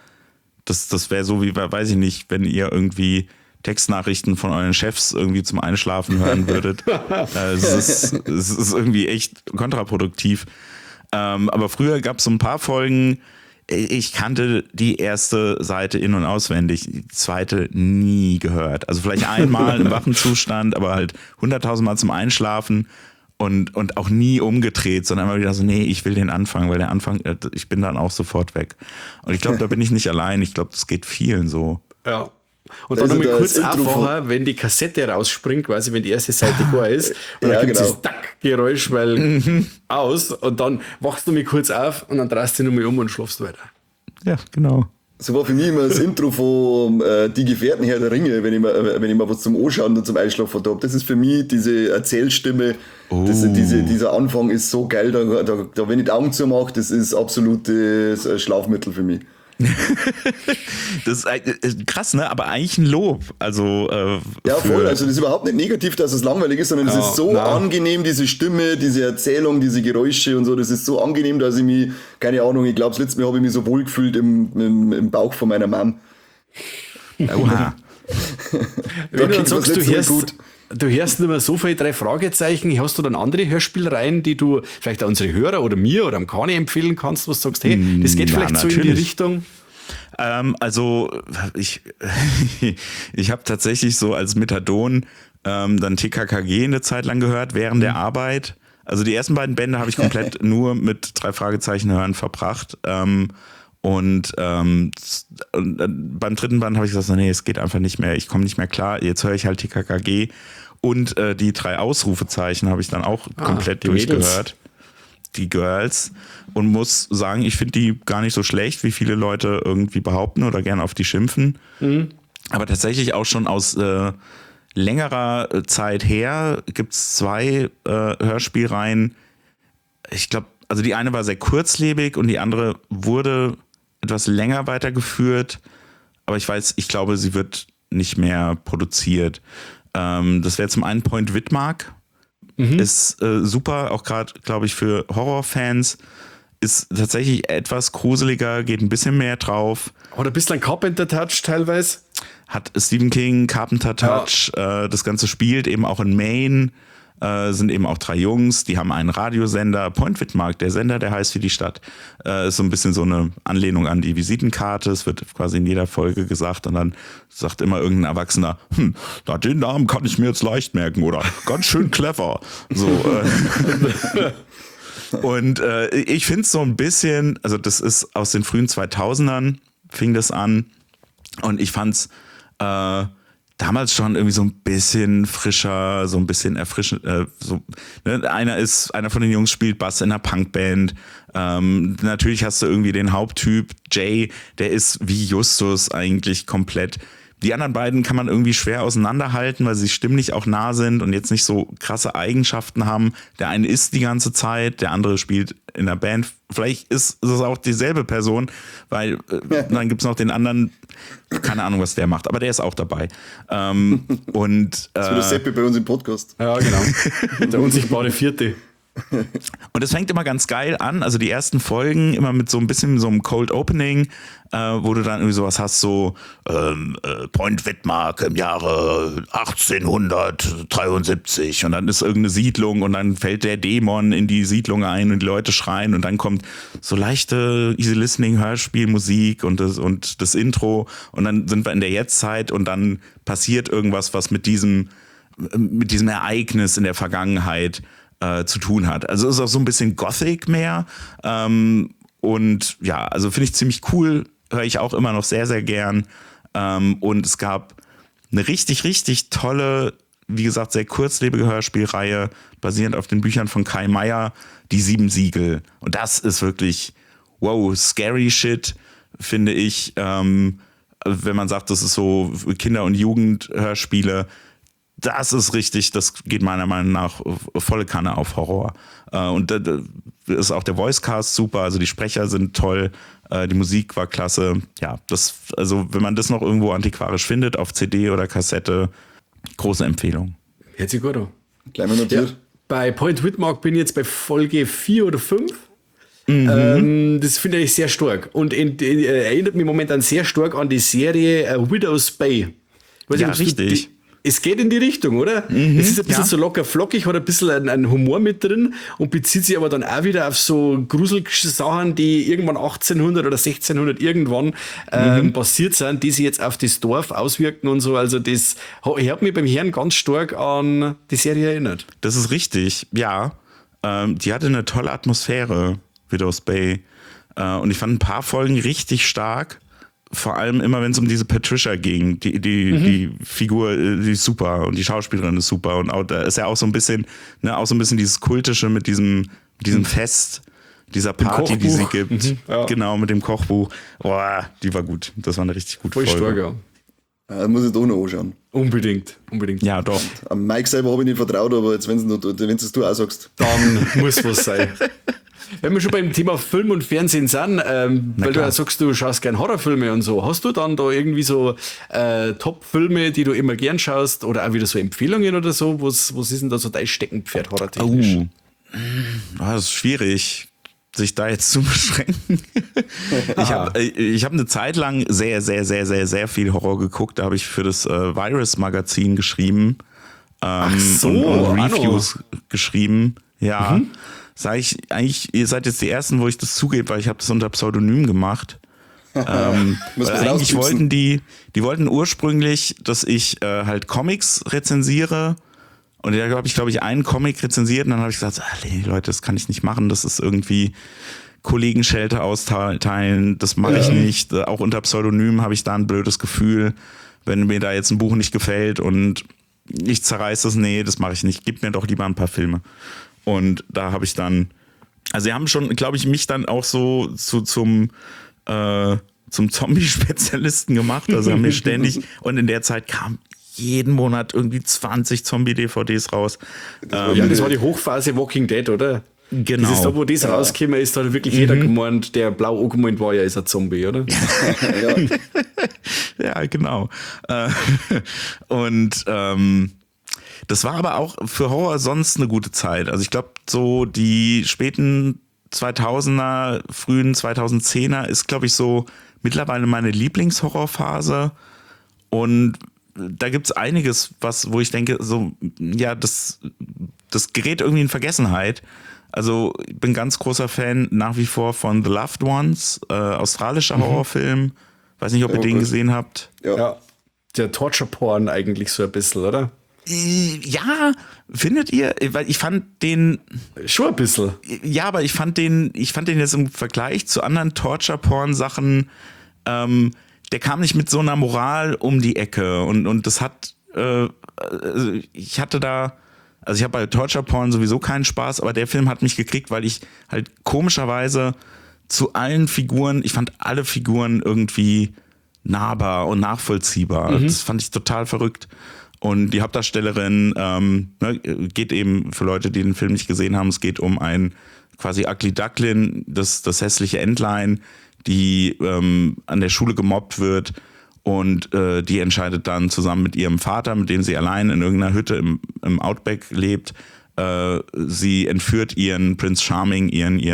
wäre so wie, weiß ich nicht, wenn ihr irgendwie Textnachrichten von euren Chefs irgendwie zum Einschlafen hören würdet. Es ist irgendwie echt kontraproduktiv. Aber früher gab es so ein paar Folgen, ich kannte die erste Seite in- und auswendig, die zweite nie gehört. Also vielleicht einmal im wachen Zustand, aber halt 100.000 Mal zum Einschlafen und auch nie umgedreht, sondern immer wieder so, nee, ich will den Anfang, weil der Anfang, ich bin dann auch sofort weg. Und ich glaube, da bin ich nicht allein. Ich glaube, das geht vielen so. Ja. Und dann Also nochmal kurz das Intro vorher, wenn die Kassette rausspringt, quasi wenn die erste Seite gar ist, und Ja, dann gibt es genau. das Tack-Geräusch, weil aus, und dann wachst du mich kurz auf und dann drehst du dich nochmal um und schlafst weiter. Ja, genau. So war für mich immer das Intro von Die Gefährten Herr der Ringe, wenn ich mal was zum Anschauen und zum Einschlafen habe. Das ist für mich diese Erzählstimme, dieser Anfang ist so geil, wenn ich die Augen zumache, das ist absolutes Schlafmittel für mich. Das ist krass, ne? Aber eigentlich ein Lob. Also, Ja, voll. Also das ist überhaupt nicht negativ, dass es langweilig ist, sondern es ist so angenehm, diese Stimme, diese Erzählung, diese Geräusche und so. Das ist so angenehm, dass ich mich, keine Ahnung, ich glaube, das letzte Mal habe ich mich so wohl gefühlt im Bauch von meiner Mom. Oha. Wenn du dann klingt sagst, das nicht so gut. du hörst nicht mehr so viele 3 Fragezeichen, hast du dann andere Hörspielreihen, die du vielleicht auch unsere Hörer oder mir oder am Kani empfehlen kannst, was du sagst, hey, das geht Ja, vielleicht so in die natürlich. Richtung? Also, ich habe tatsächlich so als Methadon dann TKKG eine Zeit lang gehört, während der Arbeit. Also die ersten beiden Bände habe ich komplett nur mit 3 Fragezeichen hören verbracht. Und beim 3. Band habe ich gesagt, nee, es geht einfach nicht mehr, ich komme nicht mehr klar, jetzt höre ich halt TKKG und die 3 Ausrufezeichen habe ich dann auch komplett die Mädels. durchgehört. Die Girls, und muss sagen, ich finde die gar nicht so schlecht, wie viele Leute irgendwie behaupten oder gerne auf die schimpfen. Aber tatsächlich auch schon aus längerer Zeit her gibt es 2 Hörspielreihen. Ich glaube, also die eine war sehr kurzlebig und die andere wurde etwas länger weitergeführt, aber ich glaube, sie wird nicht mehr produziert. Das wäre zum einen Point Widmark. Ist super, auch gerade, glaube ich, für Horrorfans. Ist tatsächlich etwas gruseliger, geht ein bisschen mehr drauf. Oder ein bisschen Carpenter-Touch teilweise? Hat Stephen King, Carpenter-Touch. Das Ganze spielt eben auch in Maine. Sind eben auch 3 Jungs, die haben einen Radiosender, Point Widmark, der Sender, der heißt wie die Stadt. Ist so ein bisschen so eine Anlehnung an die Visitenkarte. Es wird quasi in jeder Folge gesagt und dann sagt immer irgendein Erwachsener, den Namen kann ich mir jetzt leicht merken oder ganz schön clever. So, Und ich finde es so ein bisschen, also das ist aus den frühen 2000ern, fing das an und ich fand's damals schon irgendwie so ein bisschen frischer, so ein bisschen erfrischend. Einer von den Jungs spielt Bass in einer Punkband. Natürlich hast du irgendwie den Haupttyp Jay, der ist wie Justus eigentlich komplett. Die anderen beiden kann man irgendwie schwer auseinanderhalten, weil sie stimmlich auch nah sind und jetzt nicht so krasse Eigenschaften haben. Der eine isst die ganze Zeit, der andere spielt in der Band. Vielleicht ist es auch dieselbe Person, weil dann gibt es noch den anderen, keine Ahnung, was der macht, aber der ist auch dabei. Das ist wieder Seppi bei uns im Podcast. Ja, genau. Der unsichtbare Vierte. Und es fängt immer ganz geil an, also die ersten Folgen immer mit so ein bisschen so einem Cold Opening, wo du dann irgendwie sowas hast, so Point Widmark im Jahre 1873 und dann ist irgendeine Siedlung und dann fällt der Dämon in die Siedlung ein und die Leute schreien und dann kommt so leichte Easy Listening Hörspielmusik und das Intro und dann sind wir in der Jetztzeit und dann passiert irgendwas, was mit diesem Ereignis in der Vergangenheit zu tun hat. Also ist auch so ein bisschen Gothic mehr. Und ja, also finde ich ziemlich cool, höre ich auch immer noch sehr, sehr gern. Und es gab eine richtig, richtig tolle, wie gesagt, sehr kurzlebige Hörspielreihe, basierend auf den Büchern von Kai Meier, die 7 Siegel. Und das ist wirklich, wow, scary shit, finde ich. Wenn man sagt, das ist so Kinder- und Jugendhörspiele, Das ist richtig, das geht meiner Meinung nach volle Kanne auf Horror. Und da ist auch der Voicecast super, also die Sprecher sind toll, die Musik war klasse. Ja, also wenn man das noch irgendwo antiquarisch findet, auf CD oder Kassette, große Empfehlung. Hört sich gut an. Gleich mal notiert. Ja, bei Point Whitmark bin ich jetzt bei Folge 4 oder 5. Das finde ich sehr stark und erinnert mich momentan sehr stark an die Serie Widow's Bay. Ja, richtig. Es geht in die Richtung, oder? Es ist ein bisschen so locker flockig, hat ein bisschen einen Humor mit drin und bezieht sich aber dann auch wieder auf so Gruselsachen, die irgendwann 1800 oder 1600 irgendwann passiert sind, die sich jetzt auf das Dorf auswirken und so. Also das hat mich beim Herrn ganz stark an die Serie erinnert. Das ist richtig, ja. Die hatte eine tolle Atmosphäre, Widow's Bay. Und ich fand ein paar Folgen richtig stark. Vor allem immer, wenn es um diese Patricia ging. Die Figur, die ist super und die Schauspielerin ist super. Und auch, da ist ja auch so ein bisschen, dieses Kultische mit diesem Fest, dieser Party, die sie gibt. Ja. Genau, mit dem Kochbuch. Boah, die war gut. Das war eine richtig gute Folge. Voll stark, ja. Ja, muss ich doch noch anschauen. Unbedingt. Ja, doch. Am Mike selber habe ich nicht vertraut, aber jetzt, wenn es du auch sagst. Dann muss was sein. Wenn wir schon beim Thema Film und Fernsehen sind, weil du ja sagst, du schaust gern Horrorfilme und so, hast du dann da irgendwie so Top-Filme, die du immer gern schaust oder auch wieder so Empfehlungen oder so? Was ist denn da so dein Steckenpferd horrortechnisch? Das ist schwierig, sich da jetzt zu beschränken. Ich hab eine Zeit lang sehr, sehr, sehr, sehr, sehr viel Horror geguckt. Da habe ich für das Virus-Magazin geschrieben. Und Reviews geschrieben. Ja. Sag ich eigentlich, ihr seid jetzt die Ersten, wo ich das zugebe, weil ich habe das unter Pseudonym gemacht. Weil eigentlich wollten die wollten ursprünglich, dass ich halt Comics rezensiere. Und da habe ich, glaube ich, einen Comic rezensiert und dann habe ich gesagt, nee, Leute, das kann ich nicht machen. Das ist irgendwie Kollegenschelte austeilen. Das mache ich nicht. Auch unter Pseudonym habe ich da ein blödes Gefühl, wenn mir da jetzt ein Buch nicht gefällt und ich zerreiße das. Nee, das mache ich nicht. Gib mir doch lieber ein paar Filme. Und da habe ich dann, also sie haben schon, glaube ich, mich dann auch so zum Zombie-Spezialisten gemacht. Also haben mir ständig, und in der Zeit kam jeden Monat irgendwie 20 Zombie-DVDs raus. Das war die Hochphase Walking Dead, oder? Genau. Das ist da, wo das rausgekommen ist, hat wirklich jeder gemeint, der blau angemalt war, ja, ist ein Zombie, oder? Ja, genau. Und das war aber auch für Horror sonst eine gute Zeit. Also ich glaube, so die späten 2000er, frühen 2010er ist, glaube ich, so mittlerweile meine Lieblingshorrorphase. Und da gibt es einiges, wo ich denke, so, ja, das gerät irgendwie in Vergessenheit. Also ich bin ganz großer Fan nach wie vor von The Loved Ones, australischer Horrorfilm. Weiß nicht, ob ihr den gesehen habt. Ja. Der Torture-Porn eigentlich so ein bisschen, oder? Ja, findet ihr? Weil ich fand den schon ein bisschen. Ja, aber ich fand den jetzt im Vergleich zu anderen Torture-Porn-Sachen, der kam nicht mit so einer Moral um die Ecke und das hat, ich habe bei Torture-Porn sowieso keinen Spaß, aber der Film hat mich gekriegt, weil ich halt komischerweise zu allen Figuren, ich fand alle Figuren irgendwie nahbar und nachvollziehbar. Das fand ich total verrückt. Und die Hauptdarstellerin geht eben, für Leute, die den Film nicht gesehen haben, es geht um ein quasi Ugly Duckling, das hässliche Entlein, die an der Schule gemobbt wird und die entscheidet dann zusammen mit ihrem Vater, mit dem sie allein in irgendeiner Hütte im Outback lebt, sie entführt ihren Prince Charming,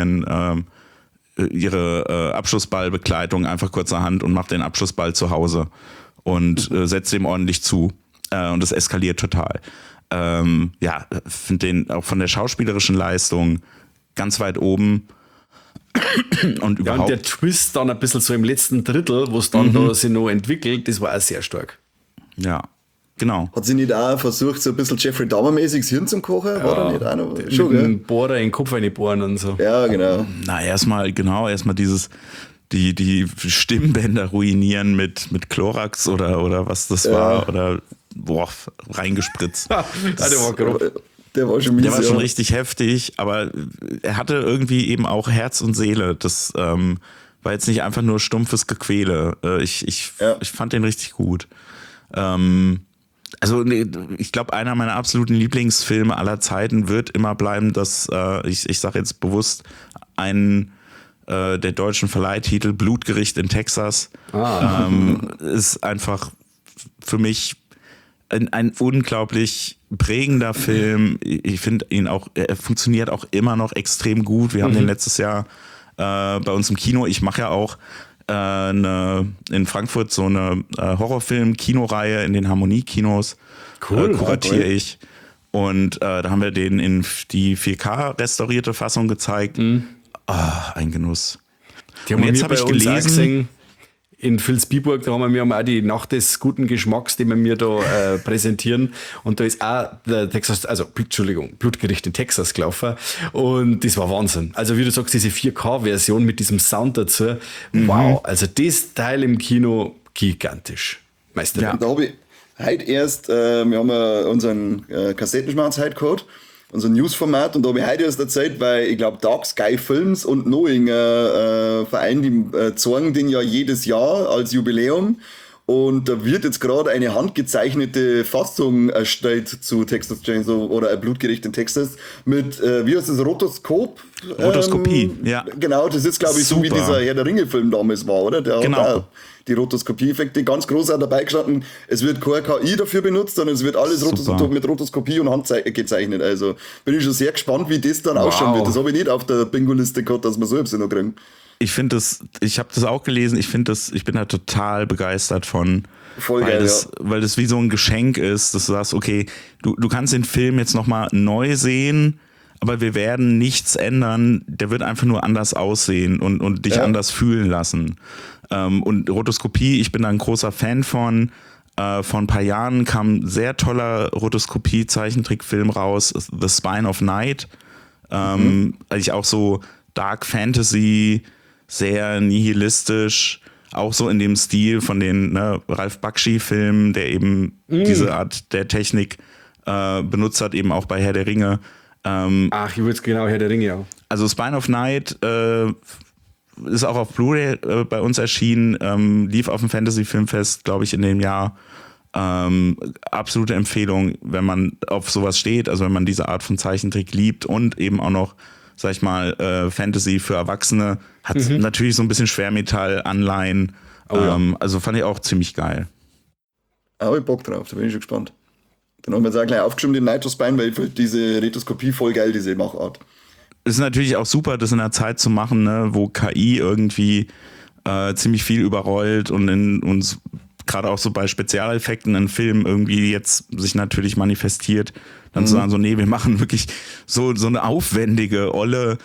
ihre Abschlussballbegleitung einfach kurzerhand und macht den Abschlussball zu Hause und setzt ihm ordentlich zu. Und das eskaliert total. Finde den auch von der schauspielerischen Leistung ganz weit oben. Und überhaupt. Und der Twist dann ein bisschen so im letzten Drittel, wo es dann da sich noch entwickelt, das war auch sehr stark. Ja, genau. Hat sie nicht auch versucht, so ein bisschen Jeffrey Dahmer-mäßig das Hirn zum Kochen? War da nicht auch noch? Schon, mit dem Bohrer in den Kopf reinbohren und so. Ja, genau. Na, erstmal dieses die Stimmbänder ruinieren mit Chlorax oder was das war oder reingespritzt. Der war grob. Der war schon mies, Der war schon richtig heftig, aber er hatte irgendwie eben auch Herz und Seele. Das war jetzt nicht einfach nur stumpfes Gequäle. Ich fand den richtig gut. Also ich glaube, einer meiner absoluten Lieblingsfilme aller Zeiten wird immer bleiben, dass ich sage jetzt bewusst einen der deutschen Verleihtitel Blutgericht in Texas ist einfach für mich ein unglaublich prägender Film. Ich finde ihn auch, er funktioniert auch immer noch extrem gut. Wir haben den letztes Jahr bei uns im Kino, ich mache ja auch in Frankfurt so eine Horrorfilm-Kinoreihe in den Harmonie-Kinos. Kuratiere ich. Und da haben wir den in die 4K restaurierte Fassung gezeigt. Ein Genuss. Die haben jetzt habe ich gelesen, in Vilsbiburg, da haben wir auch die Nacht des guten Geschmacks, den wir mir da präsentieren. Und da ist auch der Texas, Blutgericht in Texas gelaufen. Und das war Wahnsinn. Also wie du sagst, diese 4K-Version mit diesem Sound dazu. Wow, also das Teil im Kino gigantisch. Meisterwerk. Ja. Da habe ich heute erst, wir haben ja unseren Kassettenschmerz heute gehabt, unser Newsformat, und da habe ich heute erst erzählt, weil ich glaube, Dark Sky Films und Knowing Verein, die zeigen den ja jedes Jahr als Jubiläum. Und da wird jetzt gerade eine handgezeichnete Fassung erstellt zu Texas Chainsaw oder ein Blutgericht in Texas mit, wie heißt das, Rotoskopie, ja. Genau, das ist, glaube ich, so wie dieser Herr der Ringe-Film damals war, oder? Der genau. Hat auch die Rotoskopie-Effekte ganz groß auch dabei gestanden. Es wird keine KI dafür benutzt, sondern es wird alles mit Rotoskopie und Hand gezeichnet. Also bin ich schon sehr gespannt, wie das dann ausschauen wird. Das habe ich nicht auf der Bingo-Liste gehabt, dass wir so etwas noch kriegen. Ich habe das auch gelesen, ich bin da total begeistert von. Voll geil, weil das wie so ein Geschenk ist, dass du sagst, okay, du kannst den Film jetzt nochmal neu sehen, aber wir werden nichts ändern, der wird einfach nur anders aussehen und dich anders fühlen lassen. Und Rotoskopie, ich bin da ein großer Fan von. Vor ein paar Jahren kam ein sehr toller Rotoskopie-Zeichentrickfilm raus, The Spine of Night. Eigentlich auch so Dark Fantasy, sehr nihilistisch, auch so in dem Stil von den Ralph Bakshi-Filmen, der eben diese Art der Technik benutzt hat, eben auch bei Herr der Ringe. Ich würde genau Herr der Ringe, ja. Also Spine of Night ist auch auf Blu-ray bei uns erschienen, lief auf dem Fantasy-Filmfest, glaube ich, in dem Jahr. Absolute Empfehlung, wenn man auf sowas steht, also wenn man diese Art von Zeichentrick liebt und eben auch noch, sag ich mal, Fantasy für Erwachsene, hat natürlich so ein bisschen Schwermetall-Anleihen. Also fand ich auch ziemlich geil. Da habe ich Bock drauf, da bin ich schon gespannt. Dann haben wir jetzt auch gleich aufgeschrieben, den Nitro Spine, weil ich finde diese Retoskopie voll geil, diese Machart. Es ist natürlich auch super, das in einer Zeit zu machen, ne, wo KI irgendwie ziemlich viel überrollt und in uns gerade auch so bei Spezialeffekten in Filmen irgendwie jetzt sich natürlich manifestiert, dann zu sagen, so, nee, wir machen wirklich so eine aufwendige, olle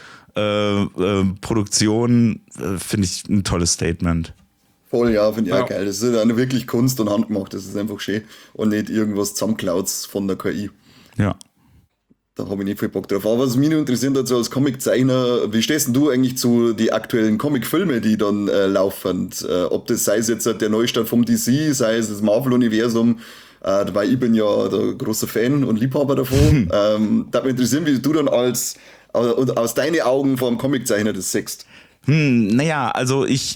Produktion, finde ich ein tolles Statement. Voll, ja, finde ich auch geil. Das ist eine wirklich Kunst und handgemacht, das ist einfach schön und nicht irgendwas zusammenklaut von der KI. Ja. Da habe ich nicht viel Bock drauf. Aber was mich nur interessiert hat, so als Comiczeichner, wie stehst denn du eigentlich zu den aktuellen Comicfilmen, die dann laufen? Ob das sei es jetzt der Neustart vom DC, sei es das Marvel-Universum, weil ich bin ja der große Fan und Liebhaber davon. Da mich interessieren, wie du dann aus deinen Augen vom Comiczeichner das siehst. Naja, also ich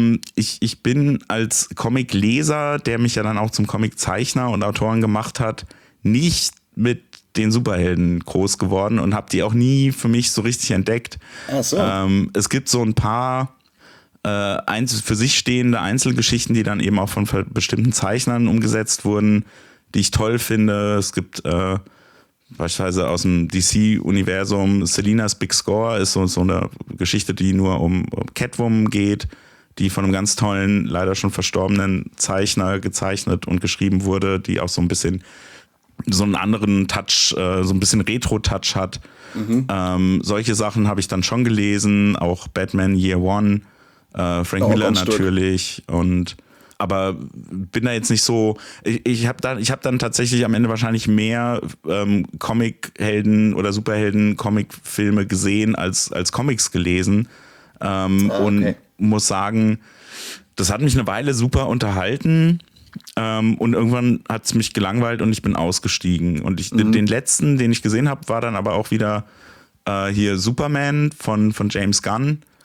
bin als Comicleser, der mich ja dann auch zum Comiczeichner und Autoren gemacht hat, nicht mit den Superhelden groß geworden und habe die auch nie für mich so richtig entdeckt. Ach so. Es gibt so ein paar für sich stehende Einzelgeschichten, die dann eben auch von bestimmten Zeichnern umgesetzt wurden, die ich toll finde. Es gibt beispielsweise aus dem DC-Universum Selena's Big Score ist so eine Geschichte, die nur um Catwoman geht, die von einem ganz tollen, leider schon verstorbenen Zeichner gezeichnet und geschrieben wurde, die auch so ein bisschen so einen anderen Touch, so ein bisschen Retro-Touch hat. Solche Sachen habe ich dann schon gelesen, auch Batman Year One, Frank Miller natürlich. Aber bin da jetzt nicht so. Ich hab dann tatsächlich am Ende wahrscheinlich mehr Comic-Helden oder Superhelden-Comic-Filme gesehen als Comics gelesen. Und muss sagen, das hat mich eine Weile super unterhalten. Und irgendwann hat es mich gelangweilt und ich bin ausgestiegen. Und den letzten, den ich gesehen habe, war dann aber auch wieder hier Superman von James Gunn,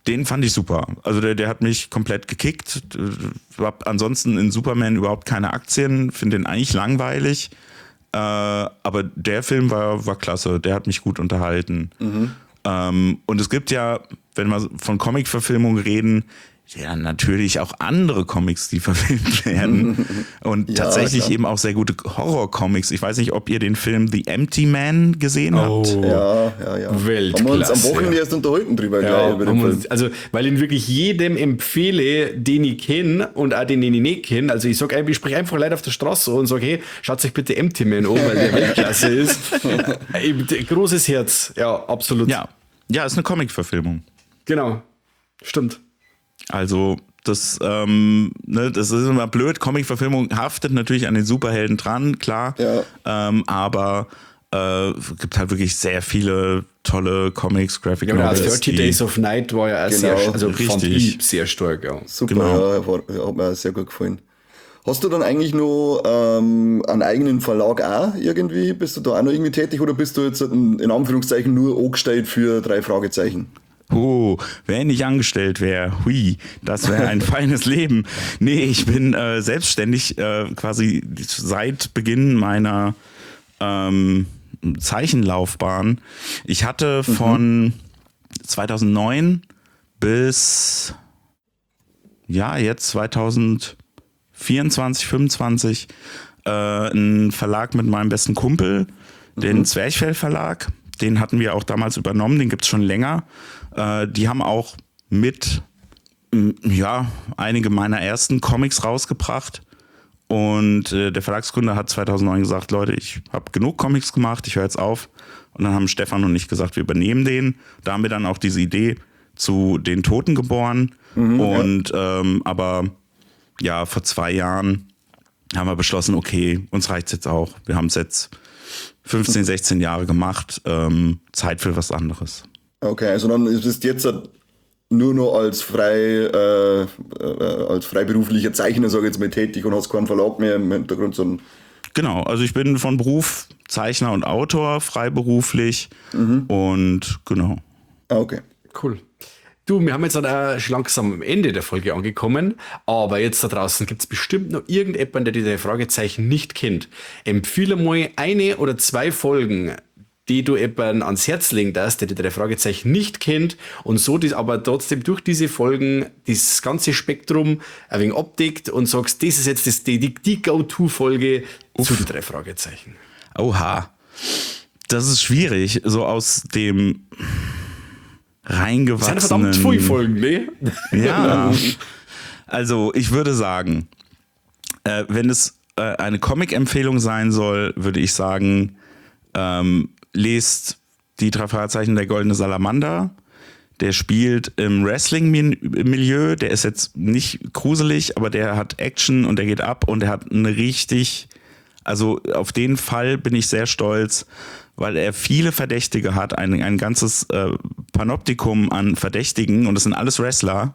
Den fand ich super. Also der hat mich komplett gekickt. Hab ansonsten in Superman überhaupt keine Aktien, finde den eigentlich langweilig. Aber der Film war klasse, der hat mich gut unterhalten. Und es gibt ja, wenn wir von Comic-Verfilmung reden, ja, natürlich auch andere Comics, die verfilmt werden. Und tatsächlich eben auch sehr gute Horror-Comics. Ich weiß nicht, ob ihr den Film The Empty Man gesehen habt. Ja. Weltklasse. Haben wir uns am Wochenende erst unterhalten drüber. Ja, über den Film. also, weil ich ihn wirklich jedem empfehle, den ich kenne und auch den ich nicht kenne. Also ich spreche einfach Leute auf der Straße und sage, hey, schaut euch bitte Empty Man an, weil der Weltklasse ist. Großes Herz, ja, absolut. Ja, ist eine Comic-Verfilmung. Genau, stimmt. Also das ist immer blöd. Comic-Verfilmung haftet natürlich an den Superhelden dran, klar. Ja. Aber es gibt halt wirklich sehr viele tolle Comics, Graphic Ja, Novels. 30 Days of Night war ja auch Genau, fand richtig. ich sehr stark, ja. Super, Genau. ja, hat mir sehr gut gefallen. Hast du dann eigentlich noch einen eigenen Verlag auch irgendwie? Bist du da auch noch irgendwie tätig oder bist du jetzt in Anführungszeichen nur angestellt für 3 Fragezeichen? Oh, wenn ich angestellt wäre, hui, das wäre ein feines Leben. Nee, ich bin selbstständig quasi seit Beginn meiner Zeichenlaufbahn. Ich hatte von 2009 bis jetzt 2024, 25 einen Verlag mit meinem besten Kumpel, den Zwerchfell Verlag. Den hatten wir auch damals übernommen, den gibt es schon länger. Die haben auch mit einige meiner ersten Comics rausgebracht. Und der Verlagsgründer hat 2009 gesagt, Leute, ich habe genug Comics gemacht, ich höre jetzt auf. Und dann haben Stefan und ich gesagt, wir übernehmen den. Da haben wir dann auch diese Idee zu den Toten geboren. Aber vor 2 Jahren haben wir beschlossen, okay, uns reicht's jetzt auch. Wir haben es jetzt 15, 16 Jahre gemacht. Zeit für was anderes. Okay, also dann ist es jetzt nur noch als freiberuflicher Zeichner, sage ich jetzt mal, tätig und hast keinen Verlag mehr im Hintergrund, sondern... Genau, also ich bin von Beruf Zeichner und Autor, freiberuflich und genau. Okay. Cool. Du, wir haben jetzt auch schon langsam am Ende der Folge angekommen, aber jetzt da draußen gibt es bestimmt noch irgendjemanden, der diese Fragezeichen nicht kennt. Empfehle mal 1 oder 2 Folgen, die du jemanden ans Herz legen darfst, der die 3 Fragezeichen nicht kennt und so aber trotzdem durch diese Folgen das ganze Spektrum ein wenig abdeckt und sagst, das ist jetzt die Go-To-Folge zu den 3 Fragezeichen. Oha, das ist schwierig, so aus dem reingewachsenen... Das sind verdammt viele Folgen, ne? Ja, also ich würde sagen, wenn es eine Comic-Empfehlung sein soll, würde ich sagen, lest die 3 Fragezeichen der Goldene Salamander. Der spielt im Wrestling-Milieu. Der ist jetzt nicht gruselig, aber der hat Action und der geht ab und der hat also auf den Fall bin ich sehr stolz, weil er viele Verdächtige hat, ein ganzes Panoptikum an Verdächtigen und das sind alles Wrestler,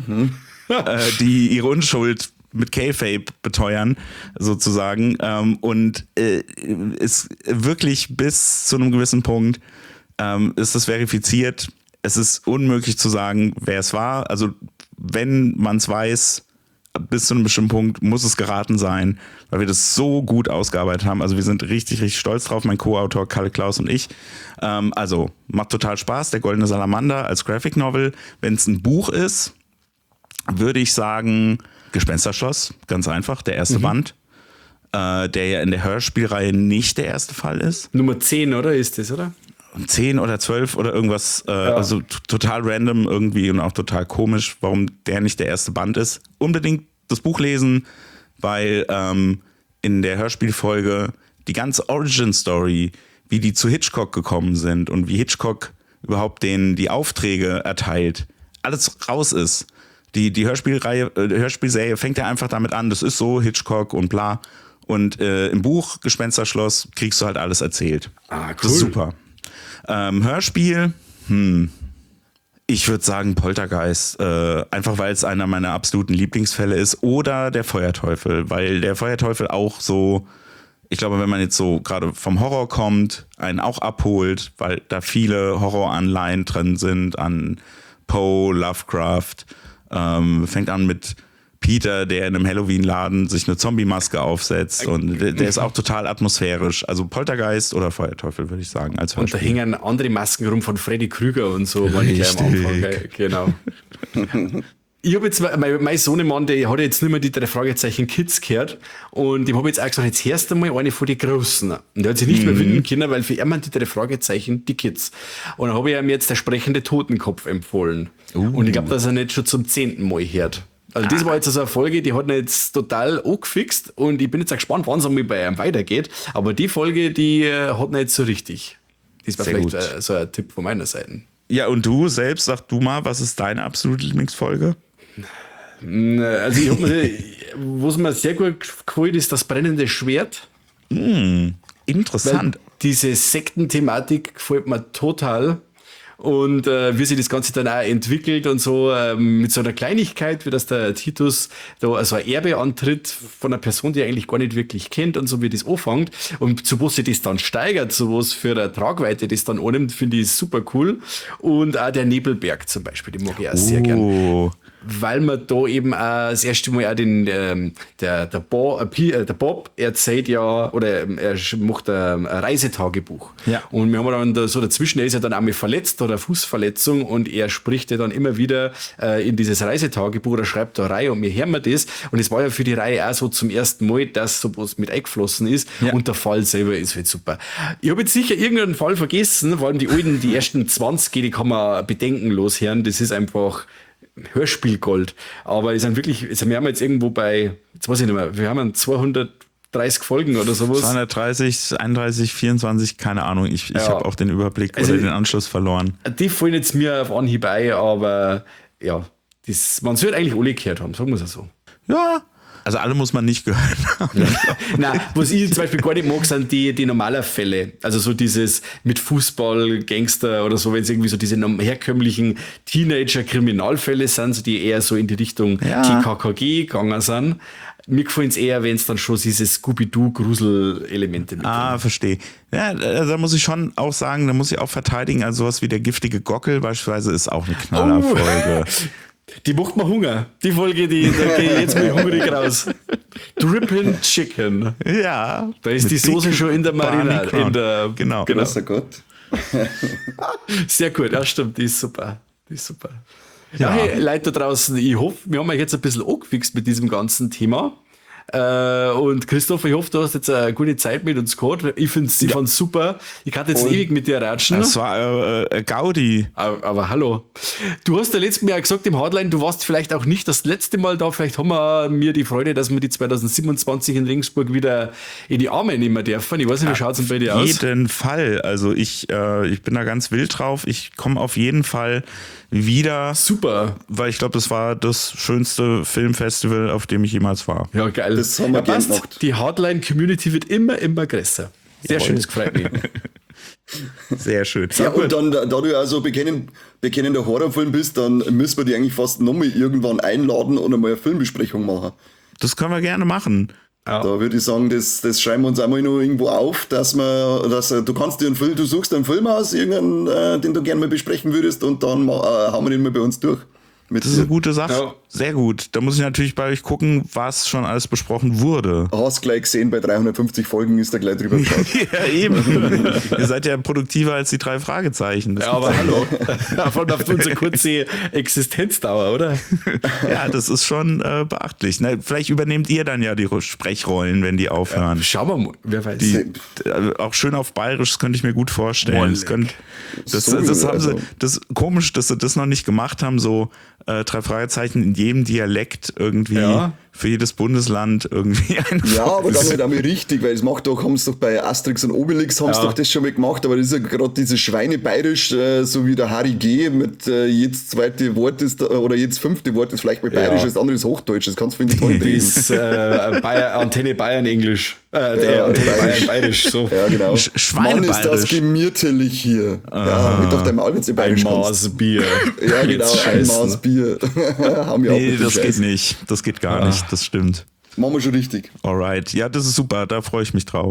die ihre Unschuld mit Kayfabe beteuern, sozusagen. Und ist wirklich bis zu einem gewissen Punkt ist das verifiziert. Es ist unmöglich zu sagen, wer es war. Also wenn man es weiß, bis zu einem bestimmten Punkt muss es geraten sein, weil wir das so gut ausgearbeitet haben. Also wir sind richtig, richtig stolz drauf, mein Co-Autor Kalle Klaus und ich. Also macht total Spaß, der Goldene Salamander als Graphic Novel. Wenn es ein Buch ist, würde ich sagen Gespensterschloss, ganz einfach, der erste Band, der ja in der Hörspielreihe nicht der erste Fall ist. Nummer 10, oder? Ist das, oder? 10 oder 12 oder irgendwas, also total random irgendwie und auch total komisch, warum der nicht der erste Band ist. Unbedingt das Buch lesen, weil in der Hörspielfolge die ganze Origin-Story, wie die zu Hitchcock gekommen sind und wie Hitchcock überhaupt denen die Aufträge erteilt, alles raus ist. Die Hörspielserie fängt ja einfach damit an, das ist so, Hitchcock und bla. Und im Buch Gespensterschloss kriegst du halt alles erzählt. Ah, cool. Das ist super. Hörspiel, ich würde sagen Poltergeist, einfach weil es einer meiner absoluten Lieblingsfälle ist. Oder der Feuerteufel, weil der Feuerteufel auch so, ich glaube, wenn man jetzt so gerade vom Horror kommt, einen auch abholt, weil da viele Horroranleihen drin sind an Poe, Lovecraft, fängt an mit Peter, der in einem Halloween-Laden sich eine Zombie-Maske aufsetzt und der ist auch total atmosphärisch. Also Poltergeist oder Feuerteufel, würde ich sagen, als Und da Hörspiel. hängen andere Masken rum von Freddy Krüger und so, war ich gleich am Anfang. Genau. Ich habe jetzt, mein Sohnemann, der hat jetzt nicht mehr die 3 Fragezeichen Kids gehört und dem habe ich jetzt auch gesagt, jetzt hörst du mal eine von den Großen. Und der hat sich nicht mehr finden können, weil für ihn waren die 3 Fragezeichen die Kids. Und dann habe ich ihm jetzt der sprechende Totenkopf empfohlen. Und ich glaube, dass er nicht schon zum 10. Mal hört. Also das war jetzt also eine Folge, die hat ihn jetzt total angefixt und ich bin jetzt auch gespannt, wann es einmal bei ihm weitergeht. Aber die Folge, die hat ihn jetzt so richtig. Das war Sehr vielleicht gut. so ein Tipp von meiner Seite. Ja, und du selbst, sag du mal, was ist deine absolute Lieblingsfolge? Also ich hab mir, was mir sehr gut gefällt, ist das brennende Schwert. Interessant. Weil diese Sektenthematik gefällt mir total. Und wie sich das Ganze dann auch entwickelt und so mit so einer Kleinigkeit, wie das der Titus da also ein Erbe antritt von einer Person, die er eigentlich gar nicht wirklich kennt und so wie das anfängt und zu was sich das dann steigert, so was für eine Tragweite das dann annimmt, finde ich super cool. Und auch der Nebelberg zum Beispiel, den mag ich auch sehr gern. Weil man da eben auch das erste Mal auch der Bob erzählt ja, oder er macht ein Reisetagebuch. Ja. Und wir haben dann da so dazwischen, er ist ja dann einmal verletzt oder Fußverletzung und er spricht ja dann immer wieder in dieses Reisetagebuch oder schreibt da rein und wir hören wir das. Und es war ja für die Reihe auch so zum ersten Mal, dass sowas mit eingeflossen ist und der Fall selber ist halt super. Ich habe jetzt sicher irgendeinen Fall vergessen, vor allem die ersten 20, die kann man bedenkenlos hören. Das ist einfach Hörspielgold. Aber die sind wirklich, also wir haben jetzt irgendwo bei, jetzt weiß ich nicht mehr, wir haben 230 Folgen oder sowas. 230, 31, 24, keine Ahnung. Ich habe auch den Überblick Also, oder den Anschluss verloren. Die fallen jetzt mir auf Anhieb ein, aber ja, man sollte eigentlich alle gehört haben, sagen wir es so. Ja, also alle muss man nicht gehört haben. Nein, was ich zum Beispiel gar nicht mag, sind die normalen Fälle. Also so dieses mit Fußball, Gangster oder so, wenn es irgendwie so diese herkömmlichen Teenager-Kriminalfälle sind, so die eher so in die Richtung TKKG gegangen sind. Mir gefällt es eher, wenn es dann schon diese Scooby-Doo-Grusel-Elemente mit Verstehe. Ja, da muss ich schon auch sagen, da muss ich auch verteidigen, also sowas wie der giftige Gockel beispielsweise ist auch eine Knallerfolge. Die macht mir Hunger. Die Folge, da gehe ich jetzt mal hungrig raus. Drippin' Chicken. Ja. Da ist mit die Soße Big schon in der Barney Marinade. Crown. Genau. Grüßer Gott. Sehr gut, ja stimmt, die ist super. Ja. Hey, Leute da draußen, ich hoffe, wir haben euch jetzt ein bisschen angefixt mit diesem ganzen Thema. Und Christoph, ich hoffe, du hast jetzt eine gute Zeit mit uns gehabt. Ich fand's super. Ich kann jetzt ewig mit dir ratschen. Das war Gaudi. Aber hallo. Du hast ja letztes Mal gesagt im Hardline, du warst vielleicht auch nicht das letzte Mal da. Vielleicht haben wir mir die Freude, dass wir die 2027 in Regensburg wieder in die Arme nehmen dürfen. Ich weiß nicht, wie schaut's denn bei dir Auf aus? jeden Fall. Also ich bin da ganz wild drauf. Ich komme auf jeden Fall wieder. Super. Weil ich glaube, das war das schönste Filmfestival, auf dem ich jemals war. Ja, geil. Das haben wir gern gemacht. Die Hardline-Community wird immer größer. Sehr schön, das gefreut mich. Sehr schön. Ja, und dann, da du ja so bekennender Horrorfilm bist, dann müssen wir die eigentlich fast nochmal irgendwann einladen und einmal eine Filmbesprechung machen. Das können wir gerne machen. Ja. Da würde ich sagen, das schreiben wir uns einmal noch irgendwo auf, du kannst dir einen Film, du suchst einen Film aus, irgendeinen, den du gerne mal besprechen würdest und dann haben wir den mal bei uns durch. Das ist eine gute Sache. Ja. Sehr gut. Da muss ich natürlich bei euch gucken, was schon alles besprochen wurde. Hast gleich gesehen, bei 350 Folgen ist da gleich drüber geschaut. Ja, eben. Ihr seid ja produktiver als die 3 Fragezeichen. Das Ja, aber hallo. Vor allem auf unsere kurze Existenzdauer, oder? ja, das ist schon beachtlich. Na, vielleicht übernehmt ihr dann ja die Sprechrollen, wenn die aufhören. Schauen wir mal, wer weiß. Auch schön auf Bayerisch, das könnte ich mir gut vorstellen. Das ist komisch, dass sie das noch nicht gemacht haben, so 3 Fragezeichen in jedem Dialekt irgendwie für jedes Bundesland irgendwie eine Ja, aber Folge. dann halt einmal richtig, weil haben sie doch bei Asterix und Obelix haben sie doch das schon mal gemacht, aber das ist ja gerade dieses Schweinebayerisch, so wie der Harry G. mit jedes zweite Wort ist, oder jedes 5. Wort ist vielleicht mal bayerisch, das andere ist Hochdeutsch, das kannst du finde ich toll Das Antenne Bayern Englisch. Antenne Bayern Bayerisch. So. Ja, genau. Mann, ist das Schweinebayerisch. gemütlich hier. Ja, mit auf deinem Album bayerisch Ein kannst. Maß Bier. Ja, genau, Jetzt ein scheißen. Maß Bier. Haben wir auch Nee, mit das dem geht Scheiß. nicht. Das geht gar nicht. Das stimmt. Machen wir schon richtig. Alright. Ja, das ist super. Da freue ich mich drauf.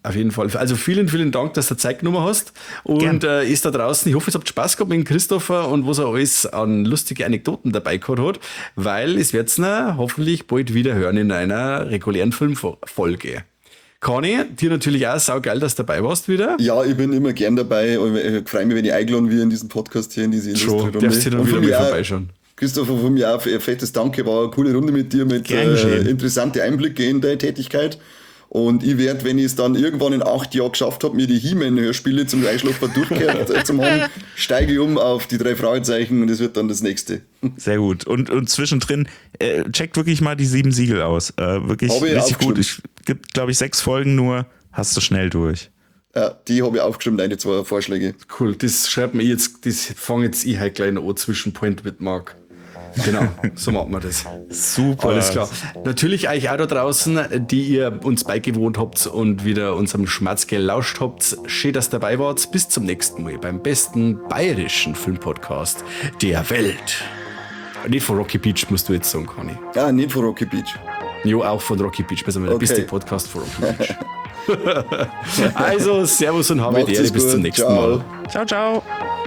Auf jeden Fall. Also vielen, vielen Dank, dass du Zeit genommen hast. Und ist da draußen, ich hoffe, es habt Spaß gehabt mit dem Christopher und was er alles an lustige Anekdoten dabei gehabt hat, weil es wird's hoffentlich bald wieder hören in einer regulären Filmfolge. Conny, dir natürlich auch saugeil, dass du dabei warst wieder. Ja, ich bin immer gern dabei. Ich freue mich, wenn ich eingeladen werde in diesen Podcast hier, in diese Schon, darfst du dann wieder mal vorbeischauen. Christopher, von mir auch ein fettes Danke, war eine coole Runde mit dir, mit interessante Einblicke in deine Tätigkeit. Und ich werde, wenn ich es dann irgendwann in 8 Jahren geschafft habe, mir die He-Man-Hörspiele zum Einschlafen durchgehört zu haben, steige ich um auf die 3 Fragezeichen und das wird dann das nächste. Sehr gut. Und zwischendrin, checkt wirklich mal die 7 Siegel aus. Wirklich richtig gut. Es gibt, glaube ich, 6 Folgen nur, hast du schnell durch. Ja, die habe ich aufgeschrieben, deine 2 Vorschläge. Cool, das schreibt mir jetzt, das fange jetzt ich halt gleich noch an zwischen Point mit Mark. Genau, so machen wir das. Super. Alles klar. Natürlich euch auch da draußen, die ihr uns beigewohnt habt und wieder unserem Schmerz gelauscht habt. Schön, dass ihr dabei wart. Bis zum nächsten Mal beim besten bayerischen Filmpodcast der Welt. Nicht von Rocky Beach, musst du jetzt sagen, Conny. Ja, nicht von Rocky Beach. Jo, auch von Rocky Beach. Wir sind der beste Podcast von Rocky Beach. Also, Servus und habe die Ehre. Bis zum nächsten Mal. Ciao, ciao.